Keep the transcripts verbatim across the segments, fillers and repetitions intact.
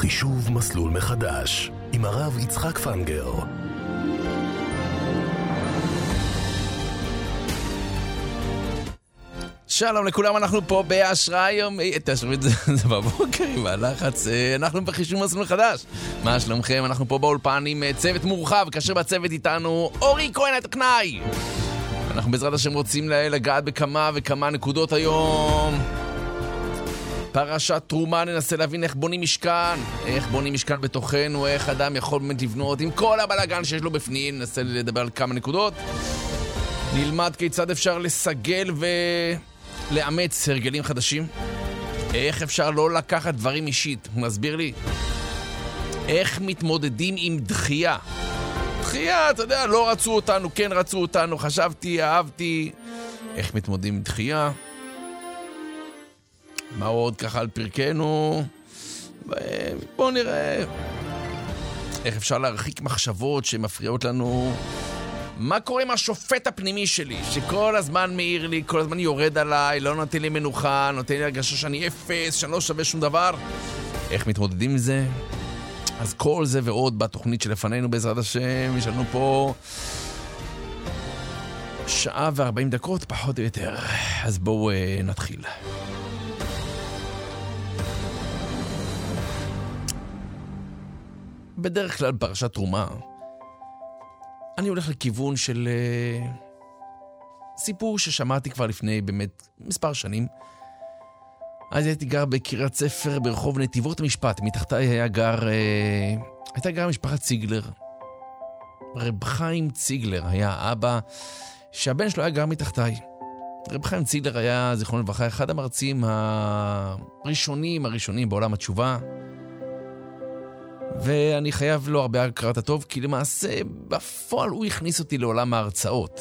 חישוב מסלול מחדש עם הרב יצחק פנגר. שלום לכולם, אנחנו פה בהשראה יומי, תשמעו את זה, זה בבוקר עם הלחץ, אנחנו בחישוב מסלול מחדש. מה שלומכם? אנחנו פה באולפן עם צוות מורחב, כאשר בצוות איתנו אורי כהן הטכנאי. אנחנו בעזרת השם רוצים לגעת בכמה וכמה נקודות היום. פרשת תרומה, ננסה להבין איך בונים משכן, איך בונים משכן בתוכנו, איך אדם יכול באמת לבנות עם כל הבלגן שיש לו בפנים. ננסה לדבר על כמה נקודות. נלמד כיצד אפשר לסגל ולאמץ הרגלים חדשים. איך אפשר לא לקחת דברים אישית, מסביר לי. איך מתמודדים עם דחייה. דחייה, אתה יודע, לא רצו אותנו, כן רצו אותנו, חשבתי, אהבתי. איך מתמודדים עם דחייה. מה עוד ככה על פרקנו? בואו נראה. איך אפשר להרחיק מחשבות שמפריעות לנו. מה קורה עם השופט הפנימי שלי, שכל הזמן מעיר לי, כל הזמן יורד עליי, לא נותן לי מנוחה, נותן לי הרגשה שאני אפס, שאני לא שווה שום דבר. איך מתמודדים עם זה? אז כל זה ועוד בתוכנית שלפנינו בעזרת השם. יש לנו פה שעה וארבעים דקות, פחות או יותר. אז בואו uh, נתחיל. בדרך כלל פרשת תרומה אני הולך לכיוון של uh, סיפור ששמעתי כבר לפני באמת מספר שנים. אז הייתי גר בקריית ספר ברחוב נתיבות המשפט. מתחתיי היה גר, uh, הייתה גר משפחת ציגלר. רב חיים ציגלר היה האבא שהבן שלו היה גר מתחתיי. רב חיים ציגלר היה, זיכרונו לברכה, אחד המרצים הראשונים הראשונים בעולם התשובה. ואני חייב לו הרבה הכרת הטוב, כי למעשה בפועל הוא הכניס אותי לעולם ההרצאות.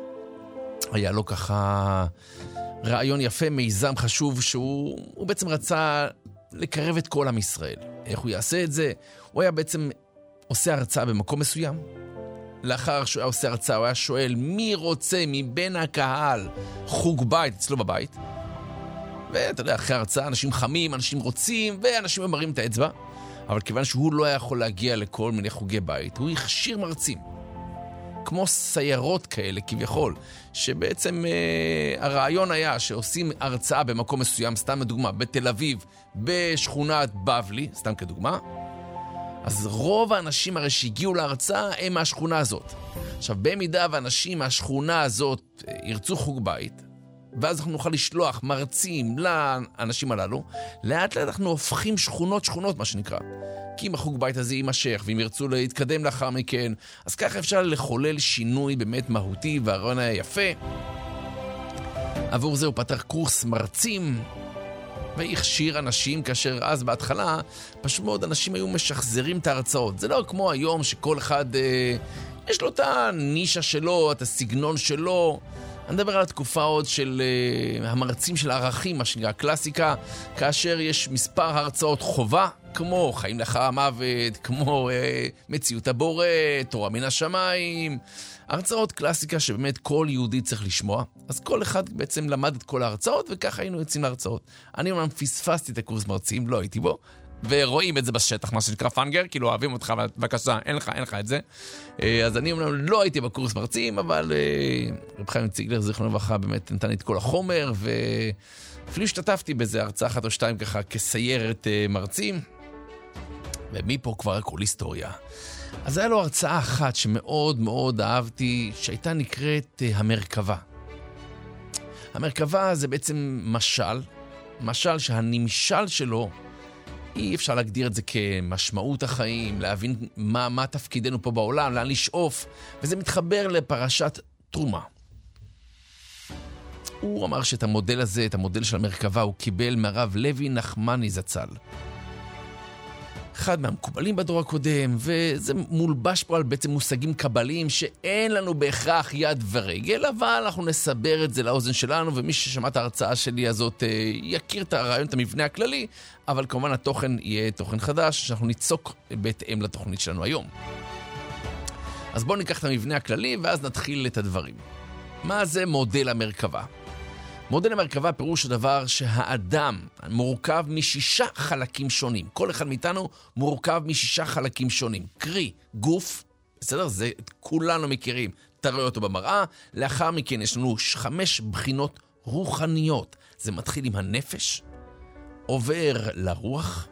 היה לו ככה רעיון יפה, מיזם חשוב, שהוא בעצם רצה לקרב את כל עם ישראל. איך הוא יעשה את זה? הוא היה בעצם עושה הרצאה במקום מסוים. לאחר שהוא היה עושה הרצאה, הוא היה שואל מי רוצה מבין הקהל חוג בית אצלו בבית. ואתה יודע, אחרי הרצאה אנשים חמים, אנשים רוצים, ואנשים ממרים את האצבע. אבל כיוון שהוא לא היה יכול להגיע לכל מיני חוגי בית, הוא הכשיר מרצים. כמו סיירות כאלה כביכול, שבעצם אה, הרעיון היה שעושים הרצאה במקום מסוים, סתם לדוגמה, בתל אביב, בשכונת בבלי, סתם כדוגמה, אז רוב האנשים הרי שהגיעו להרצאה הם מהשכונה הזאת. עכשיו, במידה ואנשים מהשכונה הזאת ירצו חוג בית, ואז אנחנו נוכל לשלוח מרצים לאנשים הללו, לאט לאט אנחנו הופכים שכונות שכונות, מה שנקרא. כי אם החוג בית הזה יימשך, ואם ירצו להתקדם לאחר מכן, אז ככה אפשר לחולל שינוי באמת מהותי, והרעיון היה יפה. עבור זה הוא פתח קורס מרצים, והכשיר אנשים, כאשר אז בהתחלה, פשוט מאוד אנשים היו משחזרים את ההרצאות. זה לא כמו היום שכל אחד, אה, יש לו את הנישה שלו, את הסגנון שלו. אני מדבר על התקופה עוד של uh, המרצים של הערכים, מה שנקרא קלאסיקה, כאשר יש מספר הרצאות חובה, כמו חיים לאחר המוות, כמו uh, מציאות הבורא, תורה מן השמיים, הרצאות קלאסיקה שבאמת כל יהודי צריך לשמוע. אז כל אחד בעצם למד את כל ההרצאות, וככה היינו יוצאים להרצאות. אני אומנם פספסתי את הקורס מרצים, לא הייתי בו, ורואים את זה בשטח, מה שנקרא פנגר, כאילו אוהבים אותך, בבקשה, אין לך, אין לך את זה. אז אני אומנם לא הייתי בקורס מרצים, אבל רב חיים ציגלר, זיכרונו לברכה, באמת נתן לי את כל החומר, ואפילו השתתפתי באיזה הרצאה אחת או שתיים ככה, כסיירת מרצים, ומפה כבר הכל היסטוריה. אז היה לו הרצאה אחת שמאוד מאוד אהבתי, שהייתה נקראת המרכבה. המרכבה זה בעצם משל, משל שהנמשל שלו, אי אפשר להגדיר את זה כמשמעות החיים, להבין מה, מה תפקידנו פה בעולם, לאן לשאוף, וזה מתחבר לפרשת תרומה. הוא אמר שאת המודל הזה, את המודל של המרכבה, הוא קיבל מהרב לוי נחמני זצ"ל. אחד מהמקובלים בדור הקודם, וזה מולבש פה על בעצם מושגים קבליים שאין לנו בהכרח יד ורגל, אבל אנחנו נסבר את זה לאוזן שלנו, ומי ששמע את ההרצאה שלי הזאת יכיר את הרעיון, את המבנה הכללי, אבל כמובן התוכן יהיה תוכן חדש, שאנחנו ניצוק בהתאם לתוכנית שלנו היום. אז בואו ניקח את המבנה הכללי, ואז נתחיל את הדברים. מה זה מודל המרכבה? מודל המרכבה פירוש הדבר שהאדם מורכב משישה חלקים שונים. כל אחד מאיתנו מורכב משישה חלקים שונים. קרי, גוף, בסדר? זה כולנו מכירים, תראה אותו במראה. לאחר מכן יש לנו חמש בחינות רוחניות. זה מתחיל עם הנפש, עובר לרוח,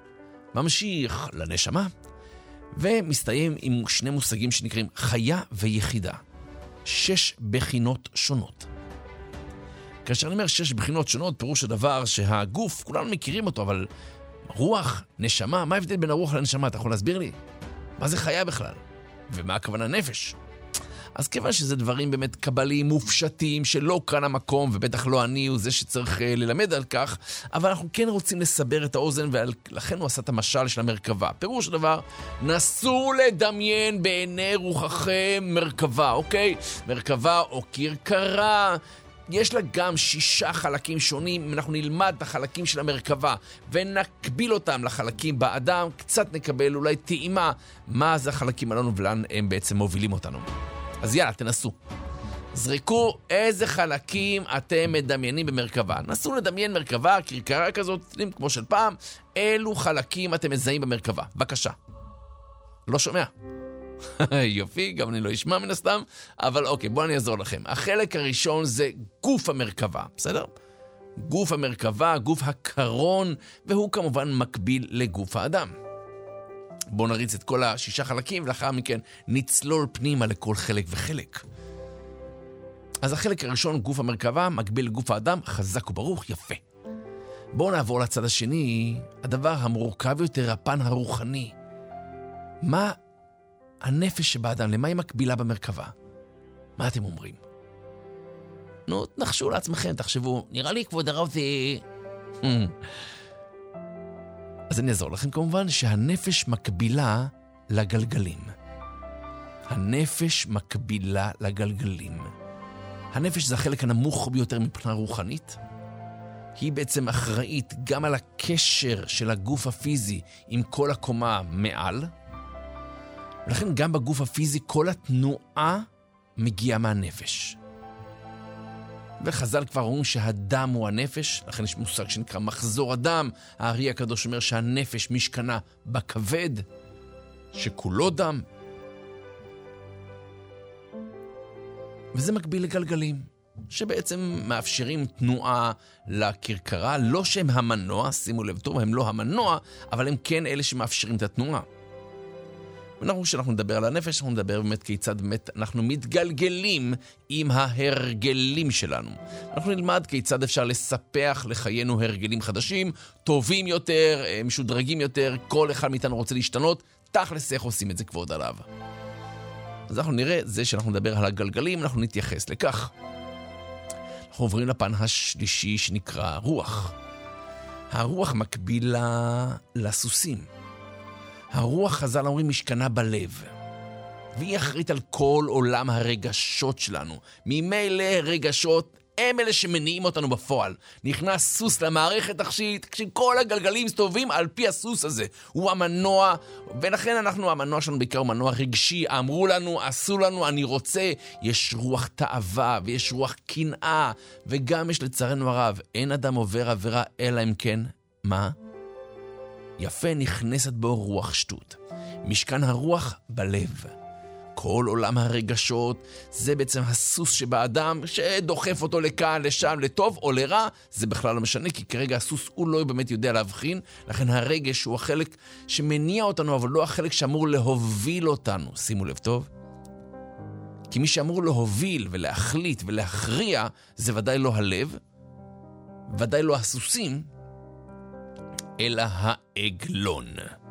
ממשיך לנשמה, ומסתיים עם שני מושגים שנקראים חיה ויחידה. שש בחינות שונות. כאשר אני אומר שש בחינות שונות, פירוש הדבר שהגוף, כולנו מכירים אותו, אבל רוח, נשמה, מה ההבדל בין הרוח לנשמה? אתה יכול להסביר לי? מה זה חיה בכלל? ומה הכוונה נפש? אז כיוון שזה דברים באמת קבליים מופשטים, שלא כאן המקום, ובטח לא אני הוא זה שצריך ללמד על כך, אבל אנחנו כן רוצים לסבר את האוזן, ולכן הוא עשה את המשל של המרכבה. פירוש הדבר, נסו לדמיין בעיני רוחכם מרכבה, אוקיי? מרכבה או כרכרה, יש לה גם שישה חלקים שונים. אם אנחנו נלמד את החלקים של המרכבה ונקביל אותם לחלקים באדם, קצת נקבל אולי טעימה מה זה החלקים הללו ולאן הם בעצם מובילים אותנו. אז יאללה, תנסו. זרקו איזה חלקים אתם מדמיינים במרכבה. נסו לדמיין מרכבה, כרכרה כזאת, כמו של פעם. אילו חלקים אתם מזהים במרכבה? בבקשה. לא שומע. יופי, גם אני לא אשמע מן הסתם, אבל אוקיי, בואו אני אעזור לכם. החלק הראשון זה גוף המרכבה, בסדר? גוף המרכבה, גוף הקרון, והוא כמובן מקביל לגוף האדם. בואו נריץ את כל השישה חלקים, ולאחר מכן נצלול פנימה לכל חלק וחלק. אז החלק הראשון, גוף המרכבה, מקביל לגוף האדם, חזק וברוך, יפה. בואו נעבור לצד השני, הדבר המורכב יותר, הפן הרוחני. מה הנפש שבאדם, למה היא מקבילה במרכבה? מה אתם אומרים? נו, תנחשו לעצמכם, תחשבו, נראה לי כבוד הרב זה... אז אני אעזור לכם כמובן שהנפש מקבילה לגלגלים. הנפש מקבילה לגלגלים. הנפש זה החלק הנמוך ביותר מבחינה רוחנית. היא בעצם אחראית גם על הקשר של הגוף הפיזי עם כל הקומה מעל, ולכן גם בגוף הפיזי כל התנועה מגיעה מהנפש. וחז"ל כבר אומרים שהדם הוא הנפש, לכן יש מושג שנקרא מחזור הדם. הארי הקדוש אומר שהנפש משכנה בכבד, שכולו דם. וזה מקביל לגלגלים, שבעצם מאפשרים תנועה לכרכרה, לא שהם המנוע, שימו לב טוב, הם לא המנוע, אבל הם כן אלה שמאפשרים את התנועה. ואנחנו, כשאנחנו נדבר על הנפש, אנחנו נדבר באמת כיצד באמת אנחנו מתגלגלים עם ההרגלים שלנו. אנחנו נלמד כיצד אפשר לספח לחיינו הרגלים חדשים, טובים יותר, משודרגים יותר, כל אחד מאיתנו רוצה להשתנות, תכלס איך עושים את זה כבוד עליו. אז אנחנו נראה, זה שאנחנו נדבר על הגלגלים, אנחנו נתייחס לכך. אנחנו עוברים לפן השלישי שנקרא רוח. הרוח מקבילה לסוסים. הרוח, חז"ל אומרים, משכנה בלב. והיא אחראית על כל עולם הרגשות שלנו. ממילא רגשות הם אלה שמניעים אותנו בפועל. נכנס סוס למערכת תכשיט, כשכל הגלגלים מסתובבים על פי הסוס הזה. הוא המנוע, ולכן אנחנו, המנוע שלנו בעיקר הוא מנוע רגשי. אמרו לנו, עשו לנו, אני רוצה. יש רוח תאווה ויש רוח קנאה, וגם יש לצערנו הרב, אין אדם עובר עבירה אלא אם כן, מה? יפה, נכנסת בו רוח שטות. משכן הרוח בלב. כל עולם הרגשות זה בעצם הסוס שבאדם שדוחף אותו לכאן, לשם, לטוב או לרע. זה בכלל לא משנה, כי כרגע הסוס הוא לא באמת יודע להבחין. לכן הרגש הוא החלק שמניע אותנו, אבל לא החלק שאמור להוביל אותנו. שימו לב טוב. כי מי שאמור להוביל ולהחליט ולהכריע זה ודאי לא הלב, ודאי לא הסוסים, אלא העגלון.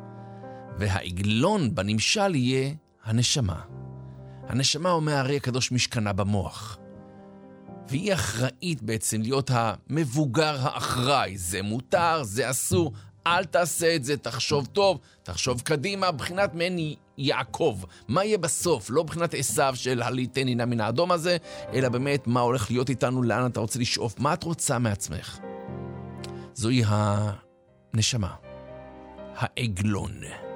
והעגלון בנמשל יהיה הנשמה. הנשמה אומר הארי הקדוש משכנה במוח. והיא אחראית בעצם להיות המבוגר האחראי. זה מותר, זה אסור, אל תעשה את זה, תחשוב טוב, תחשוב קדימה, בחינת מעין יעקב. מה יהיה בסוף? לא בחינת עשיו של הליטני נא מן האדום הזה, אלא באמת מה הולך להיות איתנו, לאן אתה רוצה לשאוף, מה את רוצה מעצמך. זוהי הנשמה, העגלון.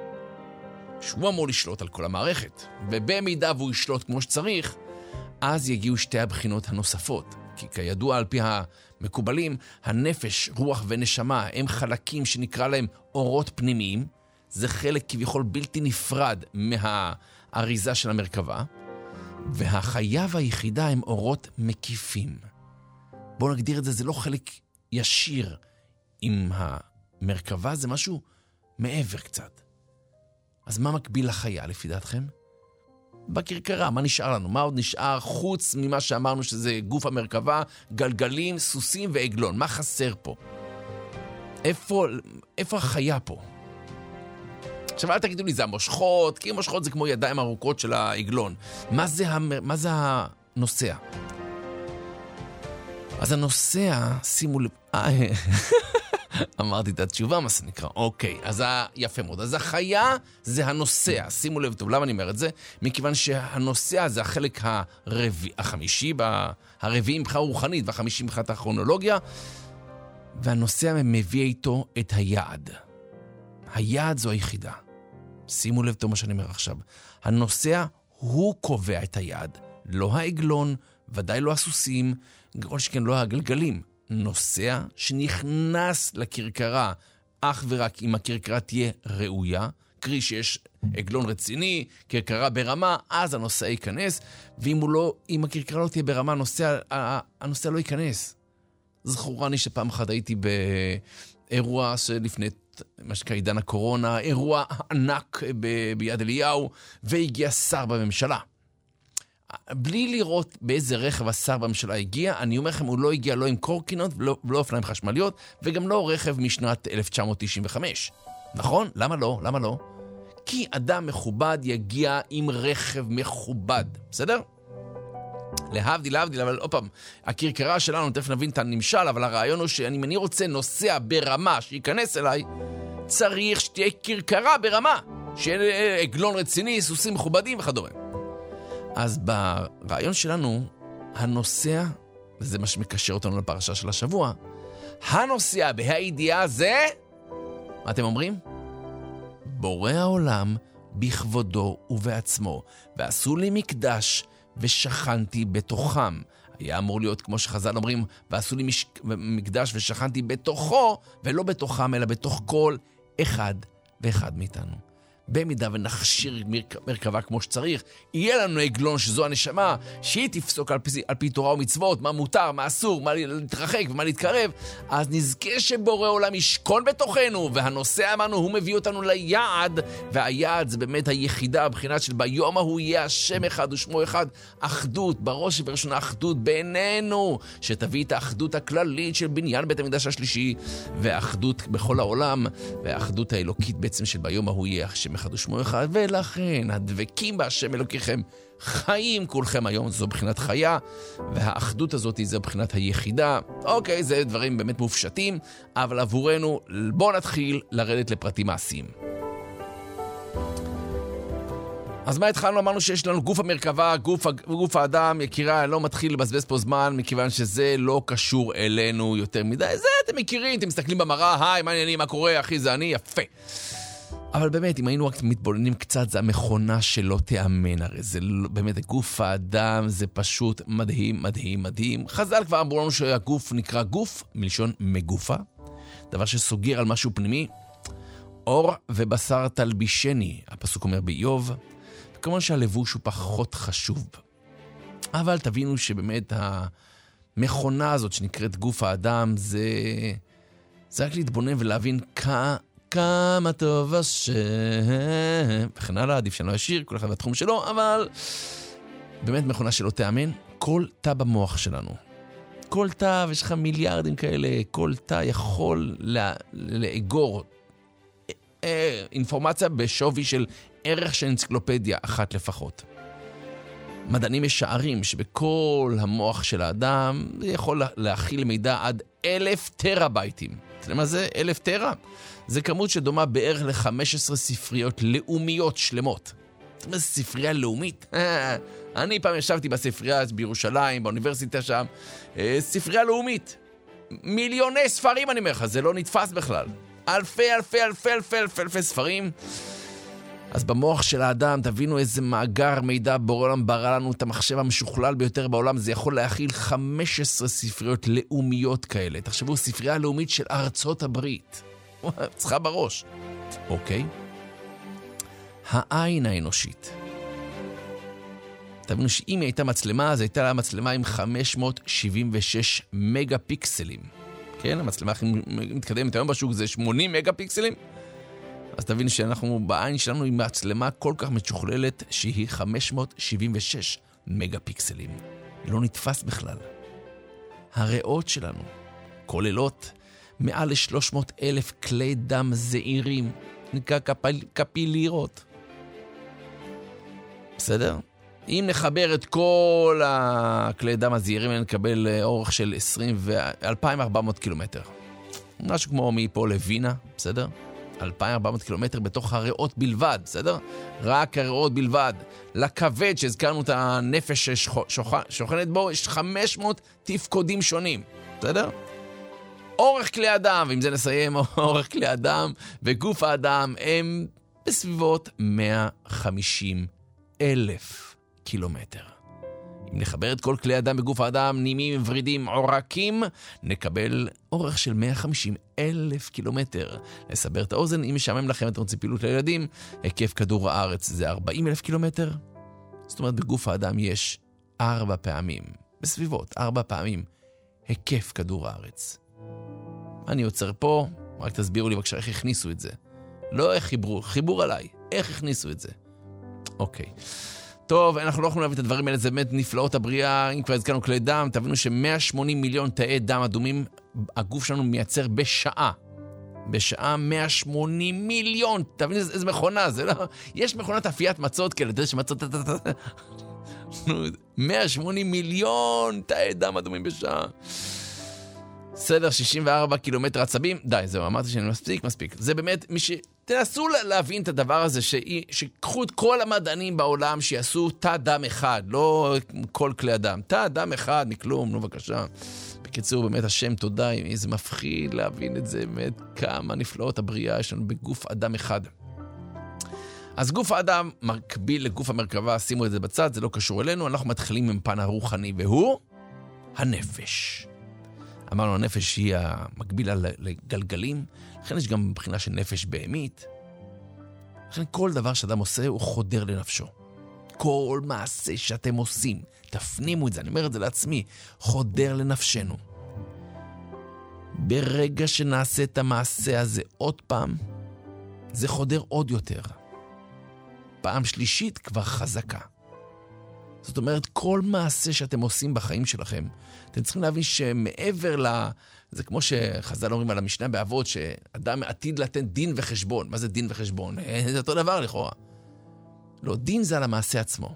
שהוא אמור לשלוט על כל המערכת, ובמידה והוא ישלוט כמו שצריך, אז יגיעו שתי הבחינות הנוספות, כי כידוע על פי המקובלים, הנפש, רוח ונשמה הם חלקים שנקרא להם אורות פנימיים. זה חלק כביכול בלתי נפרד מהאריזה של המרכבה. והחיה והיחידה הם אורות מקיפים. בואו נגדיר את זה, זה לא חלק ישיר עם המרכבה, זה משהו מעבר קצת. אז מה מקביל לחיה לפי דעתכם? בקרקרה, מה נשאר לנו? מה עוד נשאר חוץ ממה שאמרנו שזה גוף המרכבה, גלגלים, סוסים ועגלון? מה חסר פה? איפה, איפה החיה פה? עכשיו אל תגידו לי, זה המושכות, כי מושכות זה כמו ידיים ארוכות של העגלון. מה זה, המ... מה זה הנוסע? אז הנוסע, שימו לב... אמרתי את התשובה, מה זה נקרא? אוקיי, אז יפה מאוד. אז החיה זה הנוסע. שימו לב טוב, למה אני אומר את זה? מכיוון שהנוסע זה החלק הרב... החמישי, הרביעי מבחינה רוחנית והחמישי מבחינת הכרונולוגיה, והנוסע מביא איתו את היעד. היעד זו היחידה. שימו לב טוב מה שאני אומר עכשיו. הנוסע הוא קובע את היעד. לא העגלון, ודאי לא הסוסים, כל שכן לא הגלגלים. נוסע שנכנס לקרקרה, אך ורק אם הקרקרה תהיה ראויה, קרי שיש עגלון רציני, קרקרה ברמה, אז הנוסע ייכנס, ואם הוא לא, אם הקרקרה לא תהיה ברמה, הנוסע, הנוסע לא ייכנס. זכורני שפעם אחת הייתי באירוע שלפני מה שקרה עידן הקורונה, אירוע ענק ב- ביד אליהו, והגיע שר בממשלה. בלי לראות באיזה רכב השר בממשלה הגיע, אני אומר לכם, הוא לא הגיע לא עם קורקינות ולא, ולא אופניים חשמליות, וגם לא רכב משנת אלף תשע מאות תשעים וחמש. נכון? למה לא? למה לא? כי אדם מכובד יגיע עם רכב מכובד. בסדר? להבדיל, להבדיל, אבל עוד פעם, הקרקרה שלנו, תכף נבין את הנמשל, אבל הרעיון הוא שאני, אני רוצה נוסע ברמה שיכנס אליי, צריך שתהיה קרקרה ברמה, שיהיה עגלון רציני, סוסים מכובדים וכדומה. אז ברעיון שלנו, הנוסע, וזה מה שמקשר אותנו לפרשה של השבוע, הנוסע בהידיעה זה, מה אתם אומרים? בורא העולם בכבודו ובעצמו, ועשו לי מקדש ושכנתי בתוכם. היה אמור להיות כמו שחז"ל אומרים, ועשו לי מש... מקדש ושכנתי בתוכו, ולא בתוכם, אלא בתוך כל אחד ואחד מאיתנו. במידה ונכשיר מרכבה כמו שצריך, יהיה לנו עגלון שזו הנשמה, שהיא תפסוק על פי, על פי תורה ומצוות, מה מותר, מה אסור, מה להתרחק ומה להתקרב, אז נזכה שבורא עולם ישכון בתוכנו, והנושא אמרנו, הוא מביא אותנו ליעד, והיעד זה באמת היחידה, הבחינת של ביום ההוא יהיה השם אחד ושמו אחד, אחדות, בראש ובראשונה אחדות בינינו, שתביא את האחדות הכללית של בניין בית המקדש השלישי, והאחדות בכל העולם, והאחדות האלוקית בעצם של ביום ההוא יהיה השם אחד ושמו אחד, ולכן הדבקים בהשם אלוקיכם חיים כולכם היום, זו בחינת חיה, והאחדות הזאת זו בחינת היחידה. אוקיי, זה דברים באמת מופשטים, אבל עבורנו בואו נתחיל לרדת לפרטים מעשיים. אז מה התחלנו? אמרנו שיש לנו גוף המרכבה, גוף, גוף האדם, יקירה, לא מתחיל לבזבז פה זמן, מכיוון שזה לא קשור אלינו יותר מדי. זה אתם מכירים, אתם מסתכלים במראה, היי, מה העניינים, מה קורה, אחי, זה אני, יפה. אבל באמת, אם היינו רק מתבוננים קצת, זה המכונה שלא תאמן, הרי זה באמת, גוף האדם זה פשוט מדהים, מדהים, מדהים. חז"ל כבר אמרו לנו שהגוף נקרא גוף, מלשון מגופה, דבר שסוגר על משהו פנימי. אור ובשר תלבישני, הפסוק אומר באיוב, וכמובן שהלבוש הוא פחות חשוב. אבל תבינו שבאמת המכונה הזאת שנקראת גוף האדם, זה, זה רק להתבונן ולהבין כמה, כמה טוב השם, וכן הלאה, עדיף שאני לא אשיר, כל אחד בתחום שלו, אבל באמת מכונה שלא תאמן, כל תא במוח שלנו. כל תא, ויש לך מיליארדים כאלה, כל תא יכול לה, לאגור אה, אינפורמציה בשווי של ערך של אנציקלופדיה אחת לפחות. מדענים משערים שבכל המוח של האדם יכול להכיל מידע עד אלף טראבייטים. אתה יודע מה זה? אלף טרה? זה כמות שדומה בערך ל-חמש עשרה ספריות לאומיות שלמות. זאת אומרת, ספרייה לאומית? אני פעם ישבתי בספרייה בירושלים, באוניברסיטה שם, ספרייה לאומית. מיליוני ספרים, אני אומר לך, זה לא נתפס בכלל. אלפי, אלפי, אלפי, אלפי, אלפי, אלפי ספרים. אז במוח של האדם, תבינו איזה מאגר מידע בעולם ברא לנו את המחשב המשוכלל ביותר בעולם, זה יכול להכיל חמש עשרה ספריות לאומיות כאלה. תחשבו, ספרייה לאומית של ארצות הברית. צריכה בראש. אוקיי. העין האנושית. תבינו שאם היא הייתה מצלמה, אז הייתה לה מצלמה עם חמש מאות שבעים ושש מגה פיקסלים. כן, המצלמה הכי מתקדמת היום בשוק זה שמונים מגה פיקסלים. אז תבינו שאנחנו בעין שלנו עם מצלמה כל כך משוכללת שהיא חמש מאות שבעים ושש מגה פיקסלים. לא נתפס בכלל. הריאות שלנו כוללות מעל ל-שלוש מאות אלף כלי דם זעירים, נקרא קפיל, קפילירות. בסדר? אם נחבר את כל הכלי דם הזעירים, נקבל אורך של אלפיים וארבע מאות קילומטר. משהו כמו מפה לווינה, בסדר? אלפיים וארבע מאות קילומטר בתוך הריאות בלבד, בסדר? רק הריאות בלבד. לכבד שהזכרנו את הנפש ששוכנת בו, יש חמש מאות תפקודים שונים, בסדר? אורך כלי אדם, ואם זה נסיים, אורך כלי אדם וגוף האדם הם בסביבות מאה וחמישים אלף קילומטר. אם נחבר את כל כלי אדם בגוף האדם, נימים, ורידים, עורקים, נקבל אורך של מאה וחמישים אלף קילומטר. לסבר את האוזן, אם משעמם לכם אתם רוצים פעילות לילדים, היקף כדור הארץ זה ארבעים אלף קילומטר. זאת אומרת, בגוף האדם יש ארבע פעמים, בסביבות ארבע פעמים, היקף כדור הארץ. אני עוצר פה, רק תסבירו לי בבקשה איך הכניסו את זה. לא איך חיברו, חיבור עליי, איך הכניסו את זה. אוקיי. טוב, אנחנו לא יכולים להביא את הדברים האלה, זה באמת נפלאות הבריאה. אם כבר הזכרנו כלי דם, תבינו ש-מאה ושמונים מיליון תאי דם אדומים הגוף שלנו מייצר בשעה. בשעה מאה ושמונים מיליון. תבינו איזה מכונה, זה לא... יש מכונת אפיית מצות כאלה, אתה יודע שמצות... מאה ושמונים מיליון תאי דם אדומים בשעה. סדר שישים וארבעה קילומטר עצבים. די, זהו, אמרתי שאני מספיק, מספיק. זה באמת, מי ש... תנסו להבין את הדבר הזה, ש... שיקחו את כל המדענים בעולם, שיעשו תא דם אחד, לא כל כלי אדם. תא דם אחד, מכלום, נו בבקשה. בקיצור, באמת השם תודה, איזה מפחיד להבין את זה, באמת כמה נפלאות הבריאה יש לנו בגוף אדם אחד. אז גוף האדם מקביל לגוף המרכבה, שימו את זה בצד, זה לא קשור אלינו, אנחנו מתחילים עם פן הרוחני, והוא הנפש. אמרנו, הנפש היא המקבילה לגלגלים, לכן יש גם מבחינה של נפש בהמית. לכן כל דבר שאדם עושה הוא חודר לנפשו. כל מעשה שאתם עושים, תפנימו את זה, אני אומר את זה לעצמי, חודר לנפשנו. ברגע שנעשה את המעשה הזה עוד פעם, זה חודר עוד יותר. פעם שלישית כבר חזקה. זאת אומרת, כל מעשה שאתם עושים בחיים שלכם, אתם צריכים להבין שמעבר ל... זה כמו שחז"ל אומרים על המשנה באבות, שאדם עתיד לתת דין וחשבון. מה זה דין וחשבון? זה אותו דבר לכאורה. לא, דין זה על המעשה עצמו.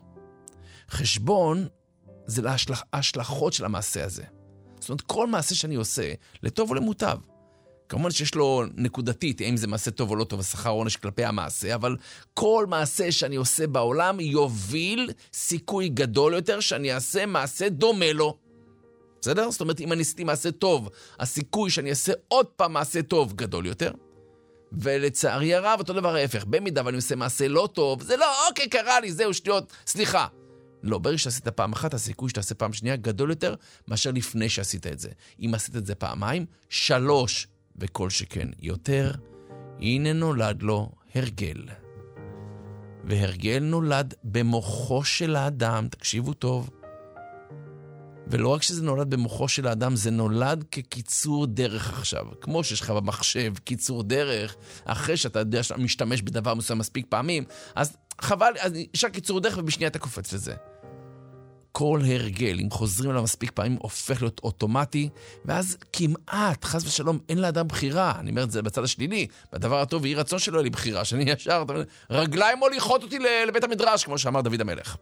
חשבון זה להשלכות של המעשה הזה. זאת אומרת, כל מעשה שאני עושה, לטוב או למוטב. כמובן שיש לו נקודתית, אם זה מעשה טוב או לא טוב, השכר עונש כלפי המעשה, אבל כל מעשה שאני עושה בעולם יוביל סיכוי גדול יותר שאני אעשה מעשה דומה לו. בסדר? זאת אומרת, אם אני עשיתי מעשה טוב, הסיכוי שאני אעשה עוד פעם מעשה טוב גדול יותר. ולצערי הרב, אותו דבר ההפך. במידה ואני עושה מעשה לא טוב, זה לא, אוקיי, קרה לי, זהו, שטויות, סליחה. לא, ברגע שעשית פעם אחת, הסיכוי שתעשה פעם שנייה גדול יותר מאשר לפני שעשית את זה. אם עשית את זה פעמיים, שלוש, וכל שכן יותר, הנה נולד לו הרגל. והרגל נולד במוחו של האדם, תקשיבו טוב. ולא רק שזה נולד במוחו של האדם, זה נולד כקיצור דרך עכשיו. כמו שיש לך במחשב קיצור דרך, אחרי שאתה יודע שאתה משתמש בדבר מסוים מספיק פעמים, אז חבל, אז יש קיצור דרך ובשנייה אתה קופץ לזה. כל הרגל, אם חוזרים אליו מספיק פעמים, הופך להיות אוטומטי, ואז כמעט, חס ושלום, אין לאדם בחירה. אני אומר את זה בצד השלילי, בדבר הטוב, יהי רצון שלו, אין לי בחירה, שאני ישר, רגליים מוליכות אותי לבית המדרש, כמו שאמר דוד המלך.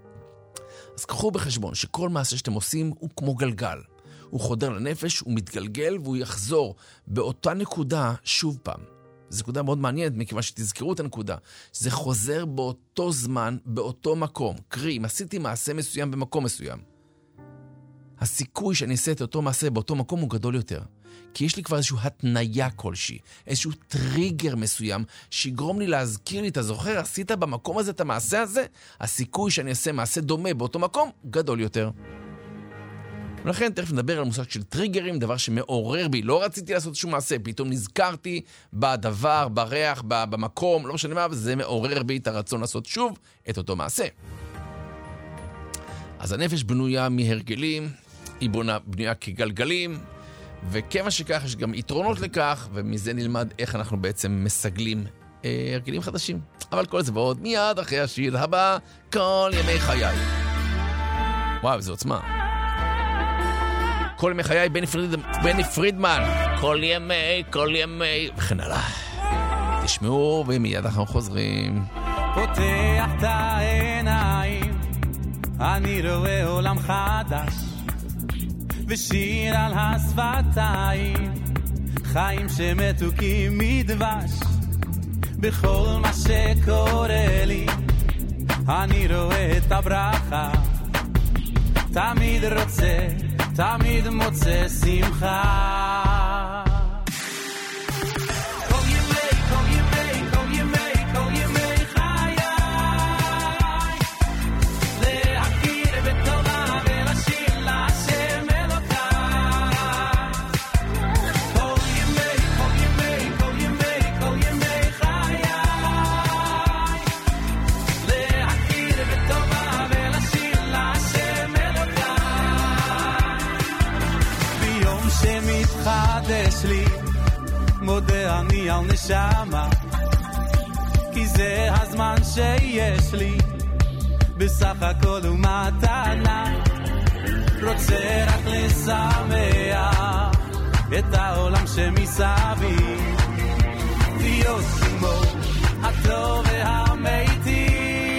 אז קחו בחשבון שכל מעשה שאתם עושים הוא כמו גלגל. הוא חודר לנפש, הוא מתגלגל, והוא יחזור באותה נקודה שוב פעם. זו נקודה מאוד מעניינת, מכיוון שתזכרו את הנקודה. זה חוזר באותו זמן, באותו מקום. קרי, אם עשיתי מעשה מסוים במקום מסוים, הסיכוי שאני אעשה את אותו מעשה באותו מקום הוא גדול יותר. כי יש לי כבר איזשהו התניה כלשהי, איזשהו טריגר מסוים, שיגרום לי להזכיר לי, אתה זוכר, עשית במקום הזה את המעשה הזה, הסיכוי שאני אעשה מעשה דומה באותו מקום, גדול יותר. ולכן תכף נדבר על מושג של טריגרים, דבר שמעורר בי, לא רציתי לעשות שום מעשה, פתאום נזכרתי בדבר, בריח, במקום, לא משנה מה, וזה מעורר בי את הרצון לעשות שוב את אותו מעשה. אז הנפש בנויה מהרגלים, היא בנויה, בנויה כגלגלים, וכמה שכך יש גם יתרונות לכך, ומזה נלמד איך אנחנו בעצם מסגלים אה, הרגלים חדשים. אבל כל זה ועוד מיד אחרי השיר הבא, כל ימי חיי. וואו, זה עוצמה. כל ימי חיי, בני, פריד, בני פרידמן, כל ימי, כל ימי, וכן הלאה. תשמעו, ומיד אנחנו חוזרים. פותח את העיניים, אני רואה עולם חדש, ושיר על השפתיים, חיים שמתוקים מדבש. בכל מה שקורה לי, אני רואה את הברכה, תמיד רוצה, תמיד מוצא שמחה. כל ימי, כל ימי, כל ימי, כל ימי חיי, להכיר בטובה ולשיר להשם אלוקיי. כל ימי, כל ימי, כל ימי, כל ימי חיי, להכיר בטובה ולשיר להשם אלוקיי. ביום שמתחדש לי, מודה אני על נשמה, כי זה הזמן שיש לי, בסך הכל הוא מתנה, רוצה רק לשמח את העולם שמסביב, להיות כמו הטוב והמיטיב.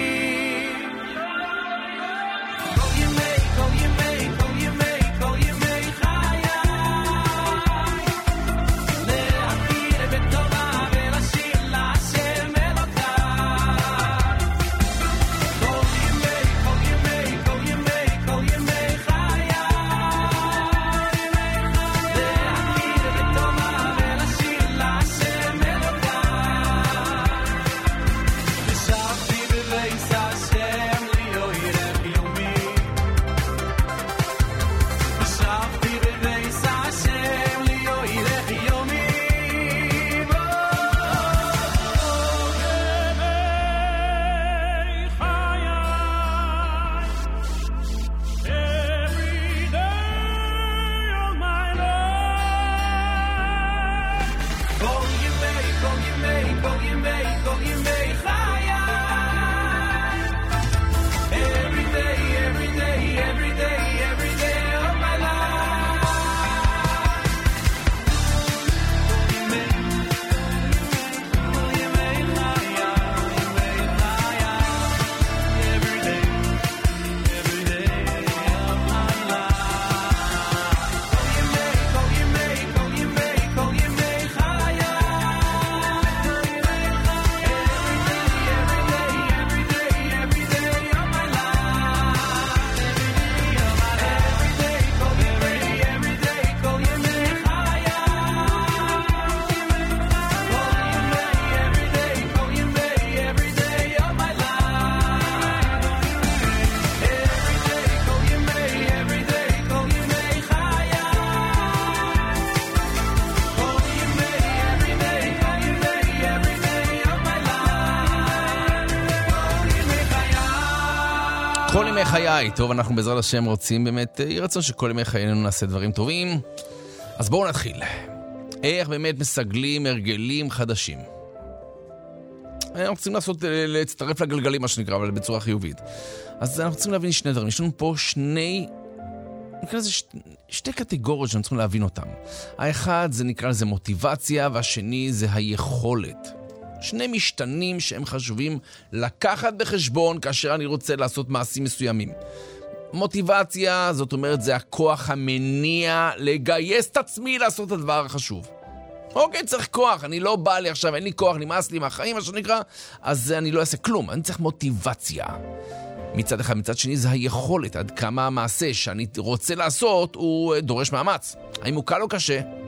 כל ימי, כל ימי, כל ימי, כל ימי חיי, להכיר בטובה ולשיר להשם אלוקיי. כל ימי, כל ימי, כל ימי, כל ימי חיי, להכיר בטובה ולשיר להשם אלוקיי. ישבתי בבית השם לי אוירך יומי, ישבתי בבית השם לי אוירך יומי. כל ימי חיי, every day of my life. כל ימי, כל ימי, כל ימי, כל ימי חיי, every day, every day, every day, every day of my life. כל ימי, כל ימי חיי, ימי חיי, every day, every day of my life. כל ימי, כל ימי, כל ימי, כל ימי חיי, every day, every day, every day, every day of my life. Every day, כל ימי, every day, כל ימי חיי, כל ימי, every day, כל ימי, every day of my life. כל ימי חיי, טוב, אנחנו בעזרת השם רוצים באמת, יהי רצון שכל ימי חיינו נעשה דברים טובים. אז בואו נתחיל. איך באמת מסגלים הרגלים חדשים? אנחנו רוצים לעשות, להצטרף לגלגלים, מה שנקרא, אבל בצורה חיובית. אז אנחנו צריכים להבין שני דברים. יש לנו פה שני, נקרא לזה ש... שתי קטגוריות שאנחנו צריכים להבין אותם. האחד זה נקרא לזה מוטיבציה, והשני זה היכולת. שני משתנים שהם חשובים לקחת בחשבון כאשר אני רוצה לעשות מעשים מסוימים. מוטיבציה, זאת אומרת, זה הכוח המניע לגייס את עצמי לעשות את הדבר החשוב. אוקיי, צריך כוח, אני לא בא לי עכשיו, אין לי כוח, נמאס לי מהחיים, מה שנקרא, אז אני לא אעשה כלום, אני צריך מוטיבציה. מצד אחד, מצד שני, זה היכולת, עד כמה המעשה שאני רוצה לעשות, הוא דורש מאמץ. האם הוא קל או קשה?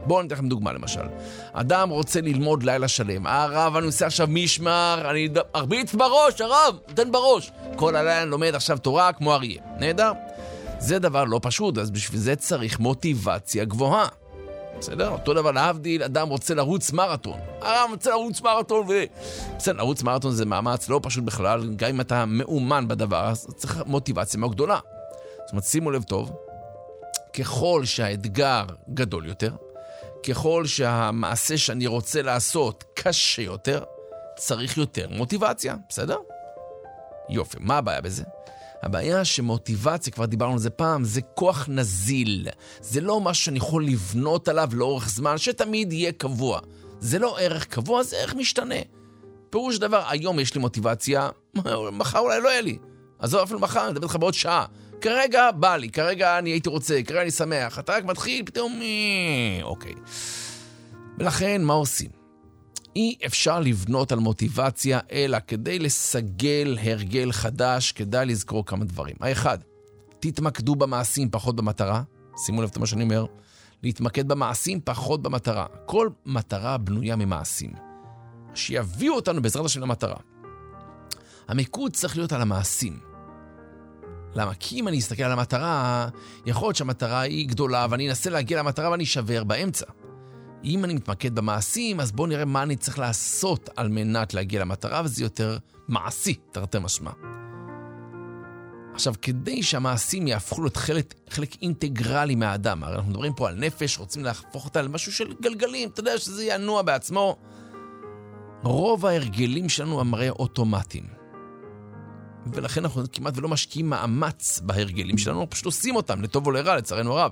בואו ניתן לכם דוגמה למשל. אדם רוצה ללמוד לילה שלם. הרב, אני עושה עכשיו משמר, אני ארביץ בראש, הרב, נותן בראש. כל הלילה אני לומד עכשיו תורה כמו אריה. נהדר? זה דבר לא פשוט, אז בשביל זה צריך מוטיבציה גבוהה. בסדר? אותו דבר להבדיל, אדם רוצה לרוץ מרתון. הרב רוצה לרוץ מרתון ו... בסדר, לרוץ מרתון זה מאמץ לא פשוט בכלל, גם אם אתה מאומן בדבר, אז צריך מוטיבציה מאוד גדולה. זאת אומרת, שימו לב טוב, ככל שהאתגר גדול יותר, ככל שהמעשה שאני רוצה לעשות קשה יותר, צריך יותר מוטיבציה, בסדר? יופי, מה הבעיה בזה? הבעיה שמוטיבציה, כבר דיברנו על זה פעם, זה כוח נזיל. זה לא משהו שאני יכול לבנות עליו לאורך זמן, שתמיד יהיה קבוע. זה לא ערך קבוע, זה ערך משתנה. פירוש דבר, היום יש לי מוטיבציה, מחר אולי לא יהיה לי. אז זו אפילו מחר, אני מדבר לך בעוד שעה. כרגע בא לי, כרגע אני הייתי רוצה, כרגע אני שמח. אתה רק מתחיל, פתאום... אוקיי. ולכן, מה עושים? אי אפשר לבנות על מוטיבציה, אלא כדי לסגל הרגל חדש, כדאי לזכור כמה דברים. האחד, תתמקדו במעשים, פחות במטרה. שימו לב את מה שאני אומר. להתמקד במעשים, פחות במטרה. כל מטרה בנויה ממעשים. שיביאו אותנו בעזרת השם למטרה. המיקוד צריך להיות על המעשים. למה? כי אם אני אסתכל על המטרה, יכול להיות שהמטרה היא גדולה, ואני אנסה להגיע למטרה ואני אשבר באמצע. אם אני מתמקד במעשים, אז בואו נראה מה אני צריך לעשות על מנת להגיע למטרה, וזה יותר מעשי, תרתי משמע. עכשיו, כדי שהמעשים יהפכו להיות חלק, חלק אינטגרלי מהאדם, הרי אנחנו מדברים פה על נפש, רוצים להפוך אותה למשהו של גלגלים, אתה יודע שזה ינוע בעצמו. רוב ההרגלים שלנו הם הרי אוטומטיים. ולכן אנחנו כמעט ולא משקיעים מאמץ בהרגלים שלנו, אנחנו פשוט עושים אותם, לטוב או לרע, לצערנו הרב.